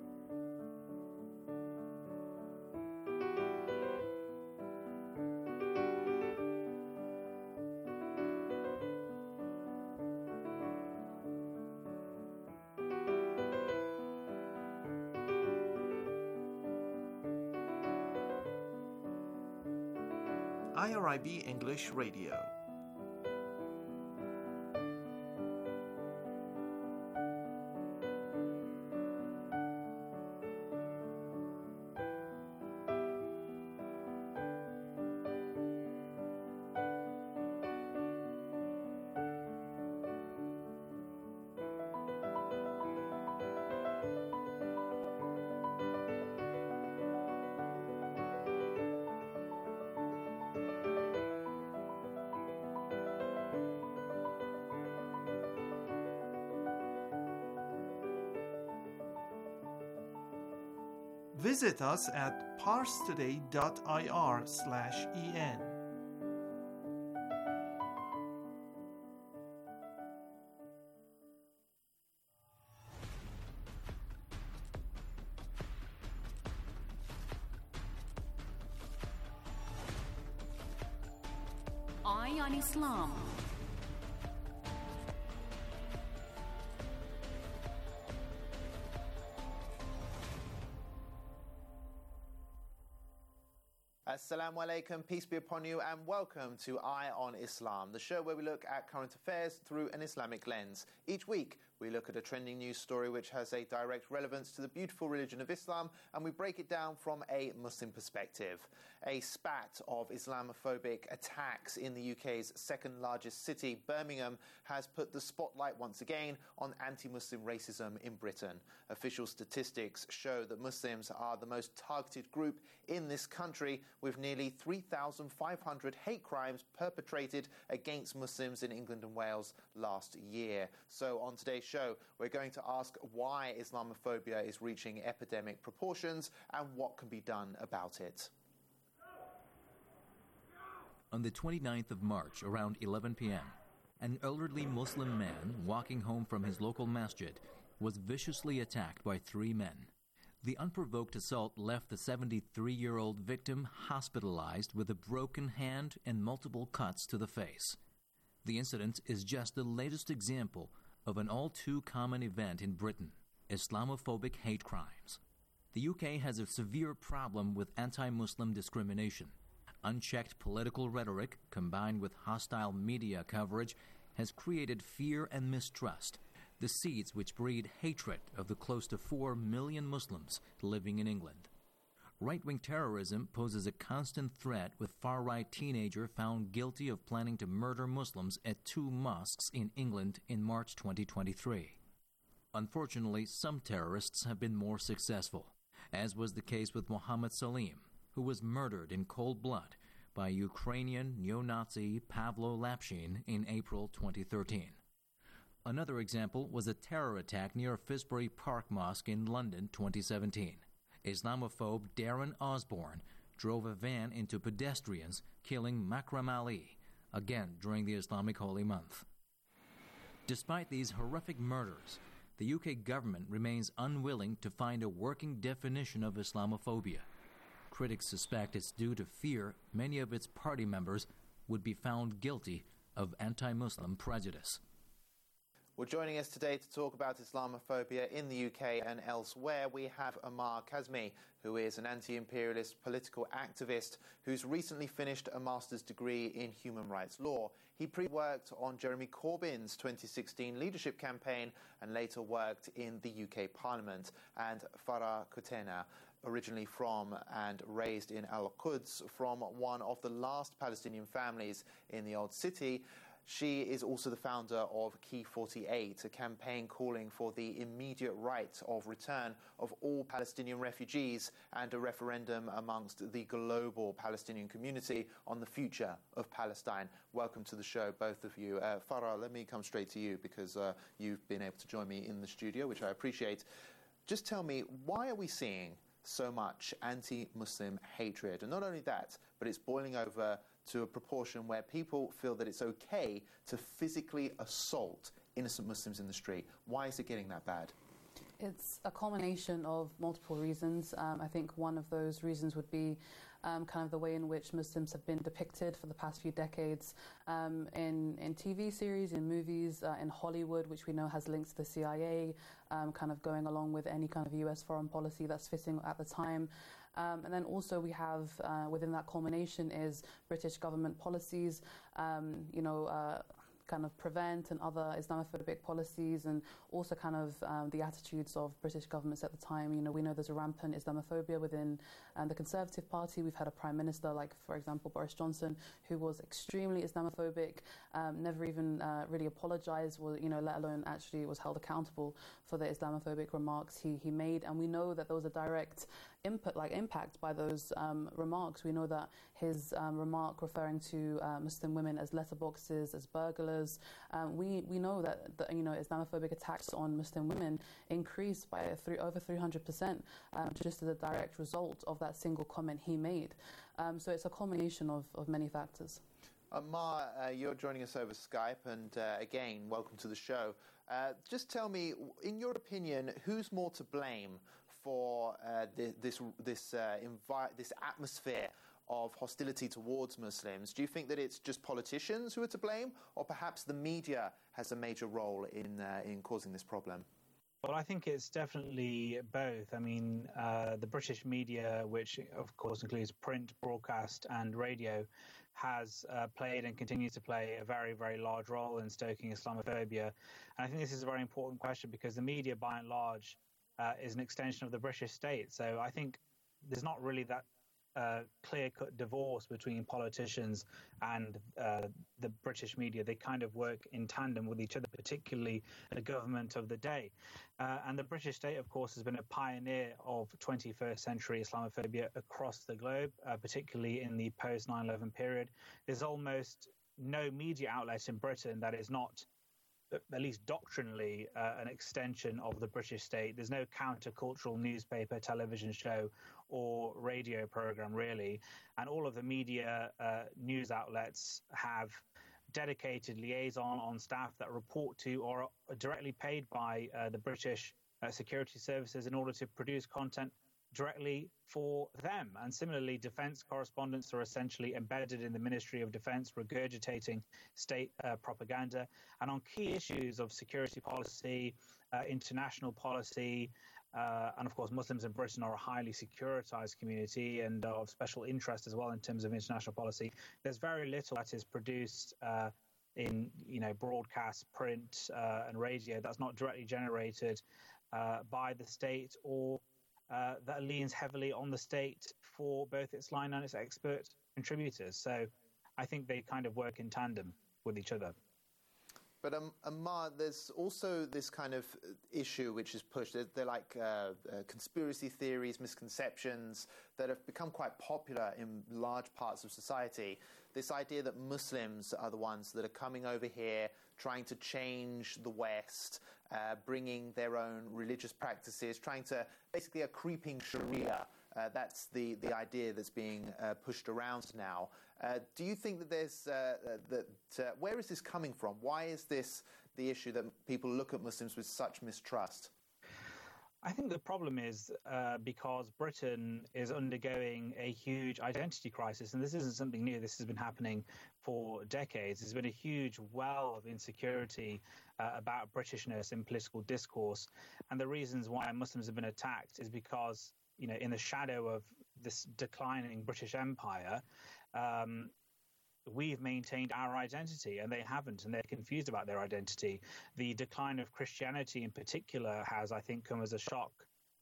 I R I B English Radio. Visit us at parstoday.ir slash en. Eye on Islam. Assalamu alaikum, peace be upon you, and welcome to Eye on Islam, the show where we look at current affairs through an Islamic lens. Each week, we look at a trending news story which has a direct relevance to the beautiful religion of Islam, and we break it down from a Muslim perspective. A spat of Islamophobic attacks in the U K's second largest city, Birmingham, has put the spotlight once again on anti-Muslim racism in Britain. Official statistics show that Muslims are the most targeted group in this country, with nearly three thousand five hundred hate crimes perpetrated against Muslims in England and Wales last year. So on today's show, we're going to ask why Islamophobia is reaching epidemic proportions and what can be done about it. On the twenty-ninth of March, around eleven p.m., an elderly Muslim man walking home from his local masjid was viciously attacked by three men. The unprovoked assault left the seventy-three-year-old victim hospitalized with a broken hand and multiple cuts to the face. The incident is just the latest example of an all-too-common event in Britain, Islamophobic hate crimes. The U K has a severe problem with anti-Muslim discrimination. Unchecked political rhetoric, combined with hostile media coverage, has created fear and mistrust, the seeds which breed hatred of the close to four million Muslims living in England. Right-wing terrorism poses a constant threat, with far-right teenager found guilty of planning to murder Muslims at two mosques in England in March twenty twenty-three. Unfortunately, some terrorists have been more successful, as was the case with Mohammed Salim, who was murdered in cold blood by Ukrainian neo-Nazi Pavlo Lapshin in April twenty thirteen. Another example was a terror attack near Finsbury Park Mosque in London twenty seventeen. Islamophobe Darren Osborne drove a van into pedestrians, killing Makram Ali, again during the Islamic holy month. Despite these horrific murders, the U K government remains unwilling to find a working definition of Islamophobia. Critics suspect it's due to fear many of its party members would be found guilty of anti-Muslim prejudice. Well, joining us today to talk about Islamophobia in the U K and elsewhere, we have Amar Kazmi, who is an anti-imperialist political activist who's recently finished a master's degree in human rights law. He pre-worked on Jeremy Corbyn's twenty sixteen leadership campaign and later worked in the U K Parliament. And Farah Kutena, originally from and raised in Al-Quds, from one of the last Palestinian families in the Old City. She is also the founder of Key forty-eight, a campaign calling for the immediate right of return of all Palestinian refugees and a referendum amongst the global Palestinian community on the future of Palestine. Welcome to the show, both of you. Uh, Farah, let me come straight to you because uh, you've been able to join me in the studio, which I appreciate. Just tell me, why are we seeing so much anti-Muslim hatred? And not only that, but it's boiling over to a proportion where people feel that it's okay to physically assault innocent Muslims in the street. Why is it getting that bad? It's a culmination of multiple reasons. Um, I think one of those reasons would be um, kind of the way in which Muslims have been depicted for the past few decades um, in, in T V series, in movies, uh, in Hollywood, which we know has links to the C I A, um, kind of going along with any kind of U S foreign policy that's fitting at the time. Um, and then also we have, uh, within that culmination is British government policies, um, you know, uh, kind of prevent and other Islamophobic policies, and also kind of um, the attitudes of British governments at the time. You know, we know there's a rampant Islamophobia within um, the Conservative Party. We've had a Prime Minister, like, for example, Boris Johnson, who was extremely Islamophobic, um, never even uh, really apologised, or, you know, let alone actually was held accountable for the Islamophobic remarks he, he made. And we know that there was a direct input, like impact by those um, remarks. We know that his um, remark referring to uh, Muslim women as letterboxes, as burglars, um, we, we know that, that, you know, Islamophobic attacks on Muslim women increased by a three, over three hundred percent um, just as a direct result of that single comment he made. Um, so it's a culmination of, of many factors. Ammar, uh, you're joining us over Skype, and uh, again, welcome to the show. Uh, just tell me, in your opinion, who's more to blame for uh, this this this, uh, envi- this atmosphere of hostility towards Muslims? Do you think that it's just politicians who are to blame, or perhaps the media has a major role in uh, in causing this problem? Well, I think it's definitely both. I mean, uh, the British media, which of course includes print, broadcast and radio, has uh, played and continues to play a very, very large role in stoking Islamophobia. And I think this is a very important question because the media, by and large, uh, is an extension of the British state. So I think there's not really that uh, clear-cut divorce between politicians and uh, the British media. They kind of work in tandem with each other, particularly the government of the day. Uh, and the British state, of course, has been a pioneer of twenty-first century Islamophobia across the globe, uh, particularly in the post nine eleven period. There's almost no media outlet in Britain that is not, at least doctrinally, uh, an extension of the British state. There's no countercultural newspaper, television show or radio program, really. And all of the media uh, news outlets have dedicated liaison on staff that report to or are directly paid by uh, the British uh, security services in order to produce content directly for them. And similarly, defence correspondents are essentially embedded in the Ministry of Defence, regurgitating state uh, propaganda. And on key issues of security policy, uh, international policy, uh, and of course Muslims in Britain are a highly securitized community and of special interest as well in terms of international policy, there's very little that is produced uh, in you know broadcast, print uh, and radio that's not directly generated uh, by the state or Uh, that leans heavily on the state for both its line and its expert contributors. So I think they kind of work in tandem with each other. But um, Ammar, there's also this kind of issue which is pushed. They're, they're like uh, uh, conspiracy theories, misconceptions that have become quite popular in large parts of society. This idea that Muslims are the ones that are coming over here, trying to change the West, uh, bringing their own religious practices, trying to basically a creeping Sharia. Uh, that's the, the idea that's being uh, pushed around now. Uh, do you think that there's uh, that uh, where is this coming from? Why is this the issue that people look at Muslims with such mistrust? I think the problem is uh, because Britain is undergoing a huge identity crisis, and this isn't something new. This has been happening for decades. There's been a huge well of insecurity uh, about Britishness in political discourse, and the reasons why Muslims have been attacked is because, you know, in the shadow of this declining British Empire, um, we've maintained our identity and they haven't, and they're confused about their identity. The decline of Christianity in particular has, I think, come as a shock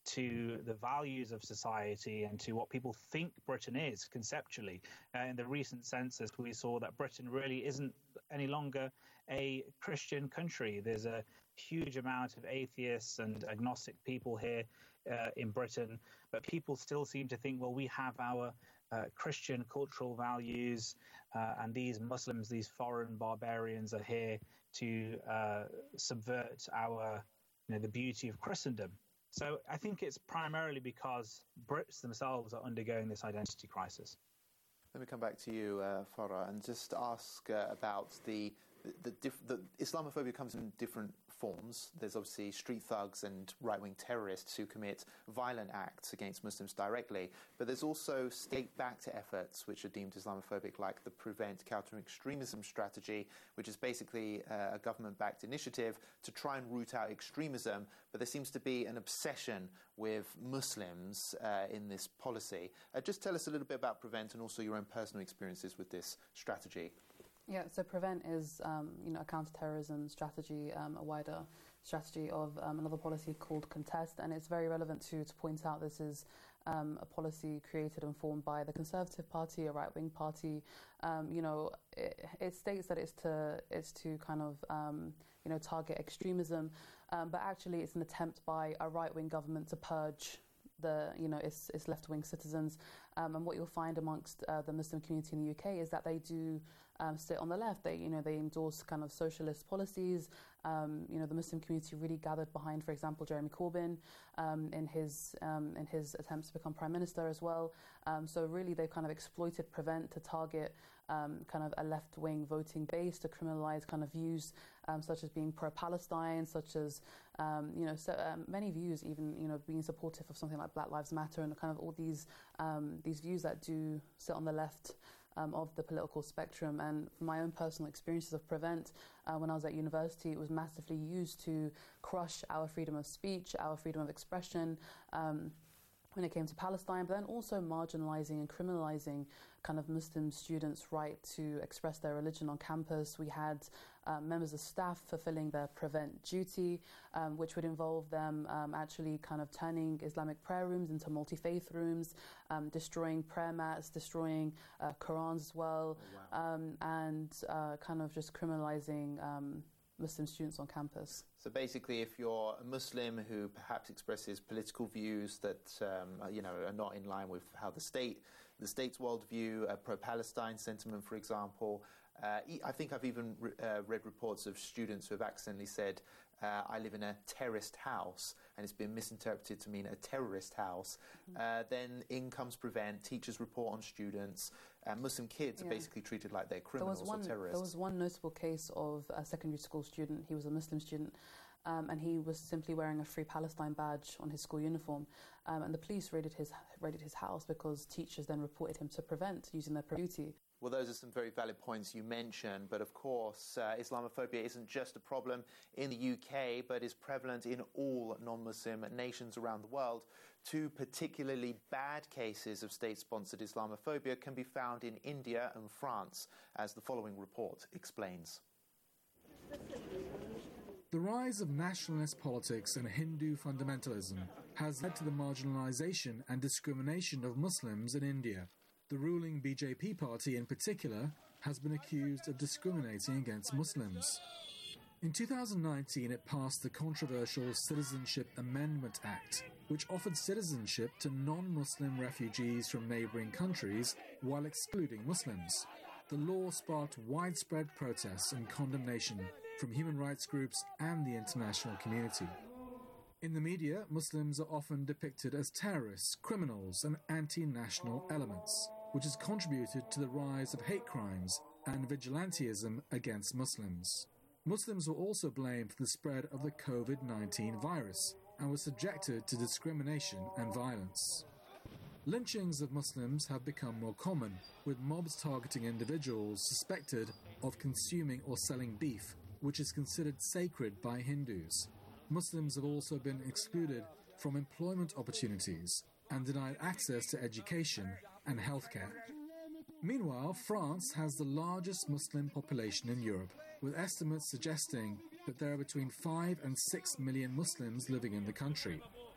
to the values of society and to what people think Britain is conceptually. Uh, in the recent census, we saw that Britain really isn't any longer a Christian country. There's a huge amount of atheists and agnostic people here uh, in Britain, but people still seem to think, well, we have our uh, Christian cultural values, uh, and these Muslims, these foreign barbarians, are here to uh, subvert our, you know, the beauty of Christendom. So I think it's primarily because Brits themselves are undergoing this identity crisis. Let me come back to you, uh, Farah, and just ask uh, about the the, the, diff- the Islamophobia comes in different forms. There's obviously street thugs and right-wing terrorists who commit violent acts against Muslims directly, but there's also state-backed efforts which are deemed Islamophobic, like the Prevent Counter-Extremism Strategy, which is basically uh, a government-backed initiative to try and root out extremism, but there seems to be an obsession with Muslims uh, in this policy. Uh, just tell us a little bit about Prevent and also your own personal experiences with this strategy. Yeah, so Prevent is, um, you know, a counter-terrorism strategy, um, a wider strategy of um, another policy called Contest, and it's very relevant to, to point out this is um, a policy created and formed by the Conservative Party, a right-wing party. Um, you know, it, it states that it's to it's to kind of um, you know target extremism, um, but actually it's an attempt by a right-wing government to purge the you know its, its left-wing citizens, um, and what you'll find amongst uh, the Muslim community in the U K is that they do um, sit on the left. They you know they endorse kind of socialist policies. Um, you know the Muslim community really gathered behind, for example, Jeremy Corbyn um, in his um, in his attempts to become prime minister as well. Um, so really they've kind of exploited Prevent to target um, kind of a left-wing voting base, to criminalise kind of views um, such as being pro-Palestine, such as um, you know so, um, many views, even you know being supportive of something like Black Lives Matter, and kind of all these um, these views that do sit on the left Um, of the political spectrum. And from my own personal experiences of Prevent, uh, when I was at university, it was massively used to crush our freedom of speech, our freedom of expression, um, when it came to Palestine, but then also marginalising and criminalising kind of Muslim students' right to express their religion on campus. We had um, members of staff fulfilling their Prevent duty, um, which would involve them um, actually kind of turning Islamic prayer rooms into multi-faith rooms, um, destroying prayer mats, destroying uh, Qurans as well, oh, wow. um, and uh, kind of just criminalising um, Muslim students on campus. So basically, if you're a Muslim who perhaps expresses political views that um, you know are not in line with how the state, the state's worldview, uh, pro-Palestine sentiment, for example, uh, I think I've even re- uh, read reports of students who have accidentally said, uh, "I live in a terraced house," and it's been misinterpreted to mean a terrorist house. Mm-hmm. Uh, then in comes Prevent. Teachers report on students. Uh, Muslim kids yeah. are basically treated like they're criminals there was one, or terrorists. There was one notable case of a secondary school student. He was a Muslim student, um, and he was simply wearing a Free Palestine badge on his school uniform. Um, and the police raided his raided his house because teachers then reported him to Prevent using their duty. Well, those are some very valid points you mentioned, but of course, uh, Islamophobia isn't just a problem in the U K, but is prevalent in all non-Muslim nations around the world. Two particularly bad cases of state-sponsored Islamophobia can be found in India and France, as the following report explains. The rise of nationalist politics and Hindu fundamentalism has led to the marginalisation and discrimination of Muslims in India. The ruling B J P party in particular has been accused of discriminating against Muslims. In two thousand nineteen, it passed the controversial Citizenship Amendment Act, which offered citizenship to non-Muslim refugees from neighbouring countries while excluding Muslims. The law sparked widespread protests and condemnation from human rights groups and the international community. In the media, Muslims are often depicted as terrorists, criminals, and anti-national elements, which has contributed to the rise of hate crimes and vigilantism against Muslims. Muslims were also blamed for the spread of the COVID nineteen virus and were subjected to discrimination and violence. Lynchings of Muslims have become more common, with mobs targeting individuals suspected of consuming or selling beef, which is considered sacred by Hindus. Muslims have also been excluded from employment opportunities and denied access to education and healthcare. Meanwhile, France has the largest Muslim population in Europe, with estimates suggesting that there are between five and six million Muslims living in the country.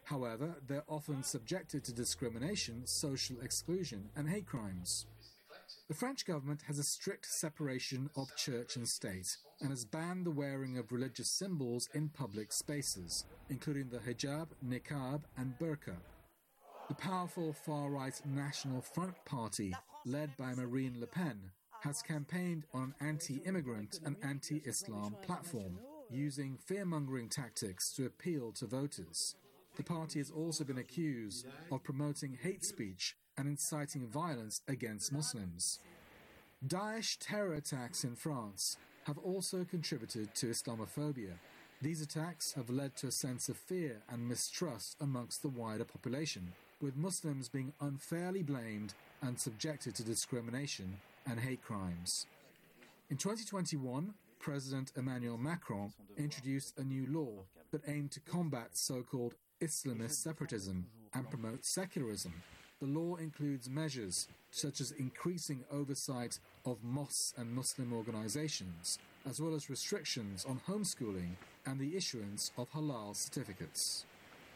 However, they're often subjected to discrimination, social exclusion, and hate crimes. The French government has a strict separation of church and state and has banned the wearing of religious symbols in public spaces, including the hijab, niqab, and burqa. The powerful far-right National Front Party, led by Marine Le Pen, has campaigned on an anti-immigrant and anti-Islam platform, using fear-mongering tactics to appeal to voters. The party has also been accused of promoting hate speech and inciting violence against Muslims. Daesh terror attacks in France have also contributed to Islamophobia. These attacks have led to a sense of fear and mistrust amongst the wider population, with Muslims being unfairly blamed and subjected to discrimination and hate crimes. In twenty twenty-one, President Emmanuel Macron introduced a new law that aimed to combat so-called Islamist separatism and promote secularism. The law includes measures such as increasing oversight of mosques and Muslim organizations, as well as restrictions on homeschooling and the issuance of halal certificates.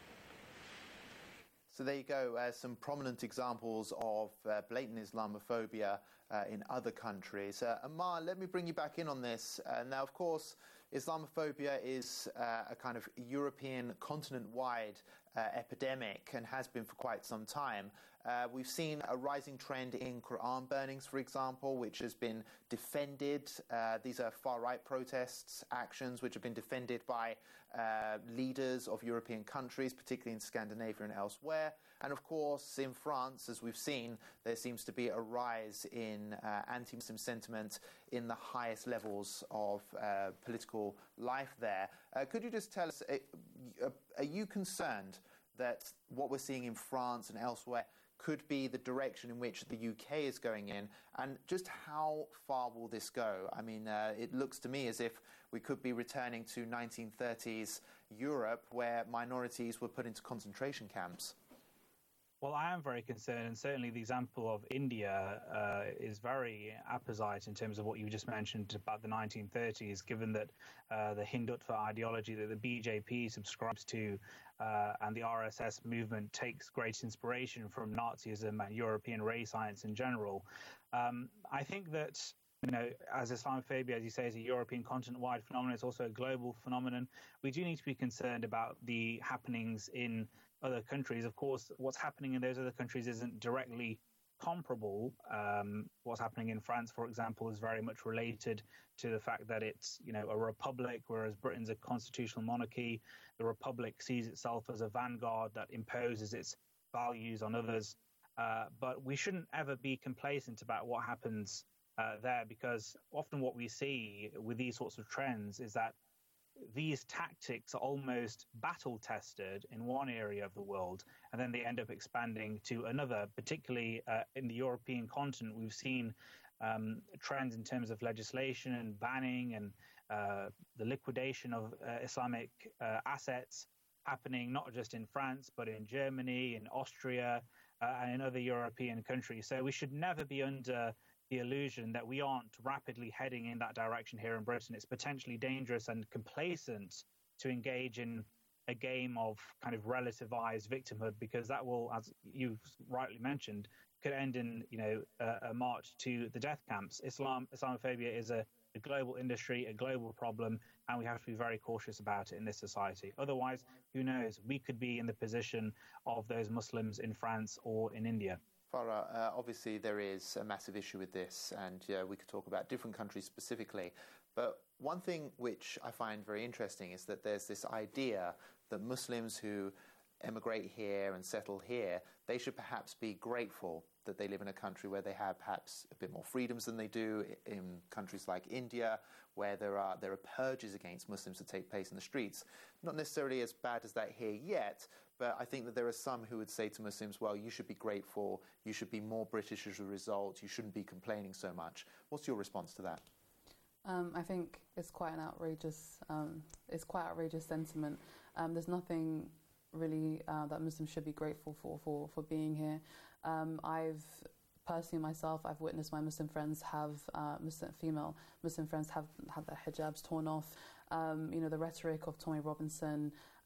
So there you go, uh, some prominent examples of uh, blatant Islamophobia uh, in other countries. Uh, Amar, let me bring you back in on this. Uh, now, of course, Islamophobia is uh, a kind of European continent-wide uh, epidemic and has been for quite some time. Uh, we've seen a rising trend in Quran burnings, for example, which has been defended. Uh, these are far-right protests, actions which have been defended by uh, leaders of European countries, particularly in Scandinavia and elsewhere. And of course, in France, as we've seen, there seems to be a rise in uh, anti-Muslim sentiment in the highest levels of uh, political life there. Uh, could you just tell us, uh, are you concerned that what we're seeing in France and elsewhere could be the direction in which the U K is going in, and just how far will this go? I mean, uh, it looks to me as if we could be returning to nineteen thirties Europe, where minorities were put into concentration camps. Well, I am very concerned, and certainly the example of India uh, is very apposite in terms of what you just mentioned about the nineteen thirties, given that uh, the Hindutva ideology that the B J P subscribes to uh, and the R S S movement takes great inspiration from Nazism and European race science in general. Um, I think that, you know, as Islamophobia, as you say, is a European continent-wide phenomenon, it's also a global phenomenon. We do need to be concerned about the happenings in other countries. Of course, what's happening in those other countries isn't directly comparable. Um, what's happening in France, for example, is very much related to the fact that it's, you know, a republic, whereas Britain's a constitutional monarchy. The republic sees itself as a vanguard that imposes its values on others. Uh, but we shouldn't ever be complacent about what happens uh, there, because often what we see with these sorts of trends is that these tactics are almost battle-tested in one area of the world, and then they end up expanding to another. Particularly uh, in the European continent, we've seen um, trends in terms of legislation and banning and uh, the liquidation of uh, Islamic uh, assets happening not just in France, but in Germany, in Austria, uh, and in other European countries. So we should never be under the illusion that we aren't rapidly heading in that direction here in Britain. It's potentially dangerous and complacent to engage in a game of kind of relativized victimhood, because that will, as you've rightly mentioned, could end in, you know, a, a march to the death camps. Islam, Islamophobia is a, a global industry, a global problem, and we have to be very cautious about it in this society. Otherwise, who knows, we could be in the position of those Muslims in France or in India. Farah, uh, obviously there is a massive issue with this, and uh, we could talk about different countries specifically. But one thing which I find very interesting is that there's this idea that Muslims who emigrate here and settle here, they should perhaps be grateful that they live in a country where they have perhaps a bit more freedoms than they do in countries like India, where there are there are purges against Muslims that take place in the streets. Not necessarily as bad as that here yet, but I think that there are some who would say to Muslims, well, you should be grateful, you should be more British as a result, you shouldn't be complaining so much. What's your response to that? Um, I think it's quite an outrageous, um, it's quite outrageous sentiment. Um, there's nothing really uh, that Muslims should be grateful for, for, for being here. Um, I've personally myself, I've witnessed my Muslim friends have, uh, Muslim female Muslim friends have had their hijabs torn off. Um, you know, the rhetoric of Tommy Robinson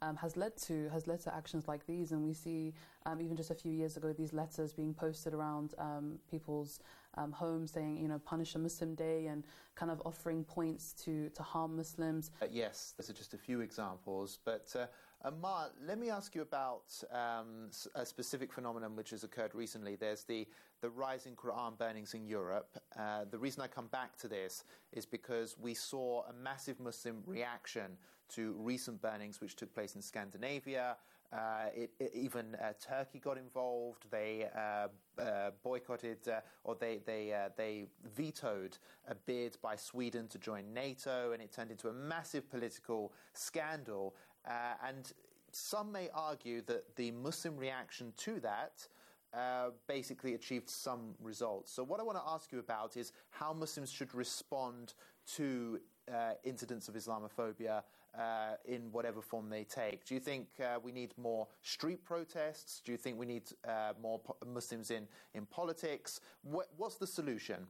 um, has led to has led to actions like these. And we see um, even just a few years ago these letters being posted around um, people's um, homes saying, you know, punish a Muslim day, and kind of offering points to, to harm Muslims. Uh, yes, those are just a few examples. But uh, Ammar, let me ask you about um, a specific phenomenon which has occurred recently. There's the, the rising Quran burnings in Europe. Uh, the reason I come back to this is because we saw a massive Muslim reaction to recent burnings which took place in Scandinavia. Uh, it, it, even uh, Turkey got involved. They uh, uh, boycotted, uh, or they they uh, they vetoed a bid by Sweden to join NATO, and it turned into a massive political scandal. Uh, and some may argue that the Muslim reaction to that uh, basically achieved some results. So what I want to ask you about is how Muslims should respond to uh, incidents of Islamophobia uh, in whatever form they take. Do you think uh, we need more street protests? Do you think we need uh, more po- Muslims in, in politics? What, what's the solution?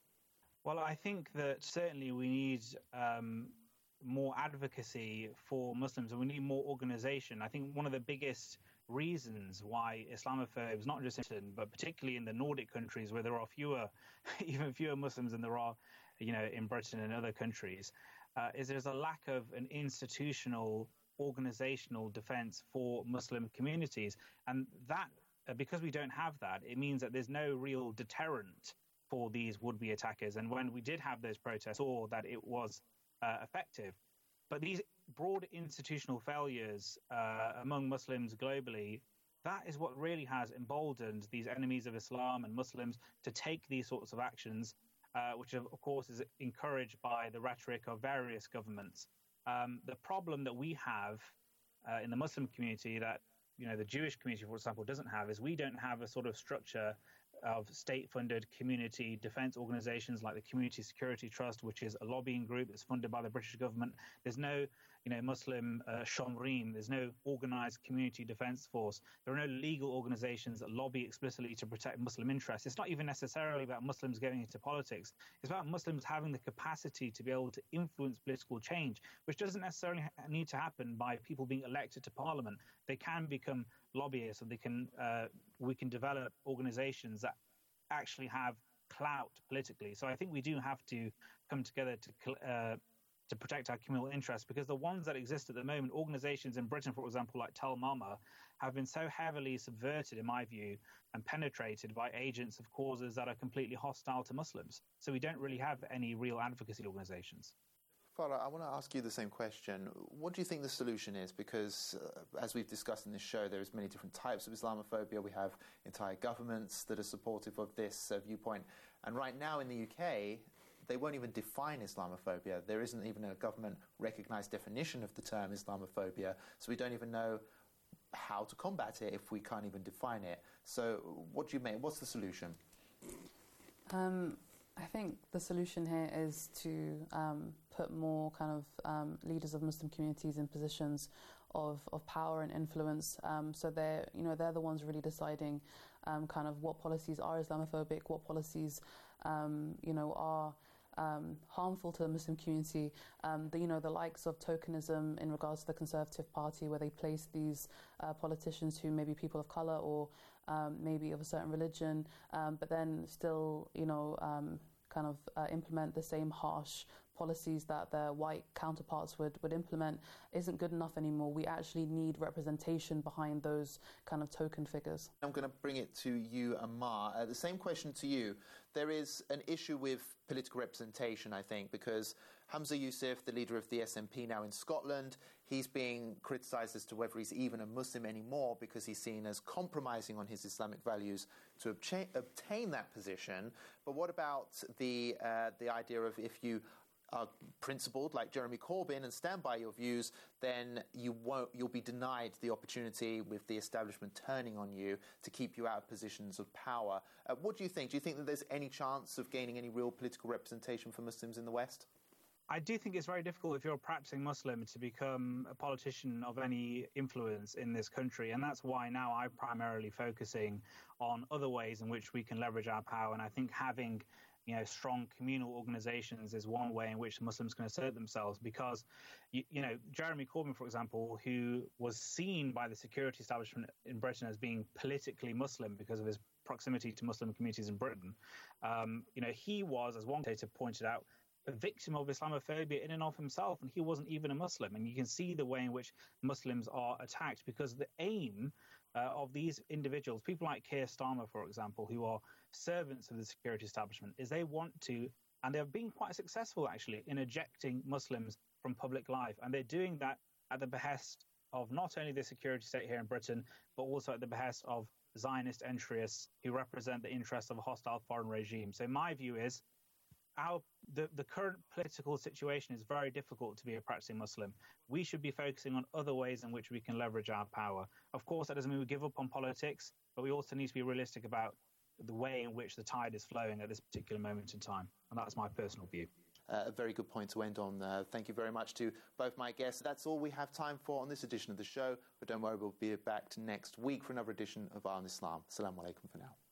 Well, I think that certainly we need um, more advocacy for Muslims, and we need more organisation. I think one of the biggest reasons why Islamophobes, not just in, but particularly in the Nordic countries where there are fewer, even fewer Muslims than there are, you know, in Britain and other countries, uh, is there's a lack of an institutional, organisational defence for Muslim communities. And that, uh, because we don't have that, it means that there's no real deterrent for these would-be attackers. And when we did have those protests, or that it was uh, effective. But these broad institutional failures uh, among Muslims globally, that is what really has emboldened these enemies of Islam and Muslims to take these sorts of actions, uh, which of course is encouraged by the rhetoric of various governments. Um, the problem that we have uh, in the Muslim community that, you know, the Jewish community, for example, doesn't have is we don't have a sort of structure of state-funded community defence organisations like the Community Security Trust, which is a lobbying group that's funded by the British government. There's no, you know, Muslim uh, Shomrim. There's no organised community defence force. There are no legal organisations that lobby explicitly to protect Muslim interests. It's not even necessarily about Muslims getting into politics. It's about Muslims having the capacity to be able to influence political change, which doesn't necessarily ha- need to happen by people being elected to parliament. They can become lobbyists, and they can uh, we can develop organisations that actually have clout politically. So I think we do have to come together to uh, to protect our communal interests, because the ones that exist at the moment, organisations in Britain, for example, like Tel Mama, have been so heavily subverted, in my view, and penetrated by agents of causes that are completely hostile to Muslims. So we don't really have any real advocacy organisations. Farah, I want to ask you the same question. What do you think the solution is? Because, uh, as we've discussed in this show, there's many different types of Islamophobia. We have entire governments that are supportive of this uh, viewpoint. And right now in the U K, they won't even define Islamophobia. There isn't even a government-recognised definition of the term Islamophobia, so we don't even know how to combat it if we can't even define it. So what do you make? What's the solution? Um... I think the solution here is to um, put more kind of um, leaders of Muslim communities in positions of, of power and influence. Um, so they're, you know, they're the ones really deciding um, kind of what policies are Islamophobic, what policies, um, you know, are um, harmful to the Muslim community. Um, the, you know, the likes of tokenism in regards to the Conservative Party, where they place these uh, politicians who may be people of colour or Um, maybe of a certain religion, um, but then still, you know, um, kind of uh, implement the same harsh policies that their white counterparts would, would implement, isn't good enough anymore. We actually need representation behind those kind of token figures. I'm going to bring it to you, Ammar. Uh, the same question to you. There is an issue with political representation, I think, because Humza Yousaf, the leader of the S N P now in Scotland, he's being criticised as to whether he's even a Muslim anymore because he's seen as compromising on his Islamic values to obtain, obtain that position. But what about the uh, the idea of if you are principled like Jeremy Corbyn and stand by your views, then you won't, you'll be denied the opportunity with the establishment turning on you to keep you out of positions of power. Uh, what do you think? Do you think that there's any chance of gaining any real political representation for Muslims in the West? I do think it's very difficult if you're a practicing Muslim to become a politician of any influence in this country. And that's why now I'm primarily focusing on other ways in which we can leverage our power. And I think having you know, strong communal organizations is one way in which Muslims can assert themselves, because, you, you know, Jeremy Corbyn, for example, who was seen by the security establishment in Britain as being politically Muslim because of his proximity to Muslim communities in Britain, um, you know, he was, as one commentator pointed out, a victim of Islamophobia in and of himself, and he wasn't even a Muslim. And you can see the way in which Muslims are attacked, because the aim uh, of these individuals, people like Keir Starmer, for example, who are servants of the security establishment, is they want to, and they're being quite successful actually, in ejecting Muslims from public life. And they're doing that at the behest of not only the security state here in Britain, but also at the behest of Zionist entryists who represent the interests of a hostile foreign regime. So my view is, Our, the, the current political situation is very difficult to be a practicing Muslim. We should be focusing on other ways in which we can leverage our power. Of course, that doesn't mean we give up on politics, but we also need to be realistic about the way in which the tide is flowing at this particular moment in time. And that's my personal view. Uh, a very good point to end on. Uh, thank you very much to both my guests. That's all we have time for on this edition of the show. But don't worry, we'll be back next week for another edition of Eye on Islam. Assalamu alaikum for now.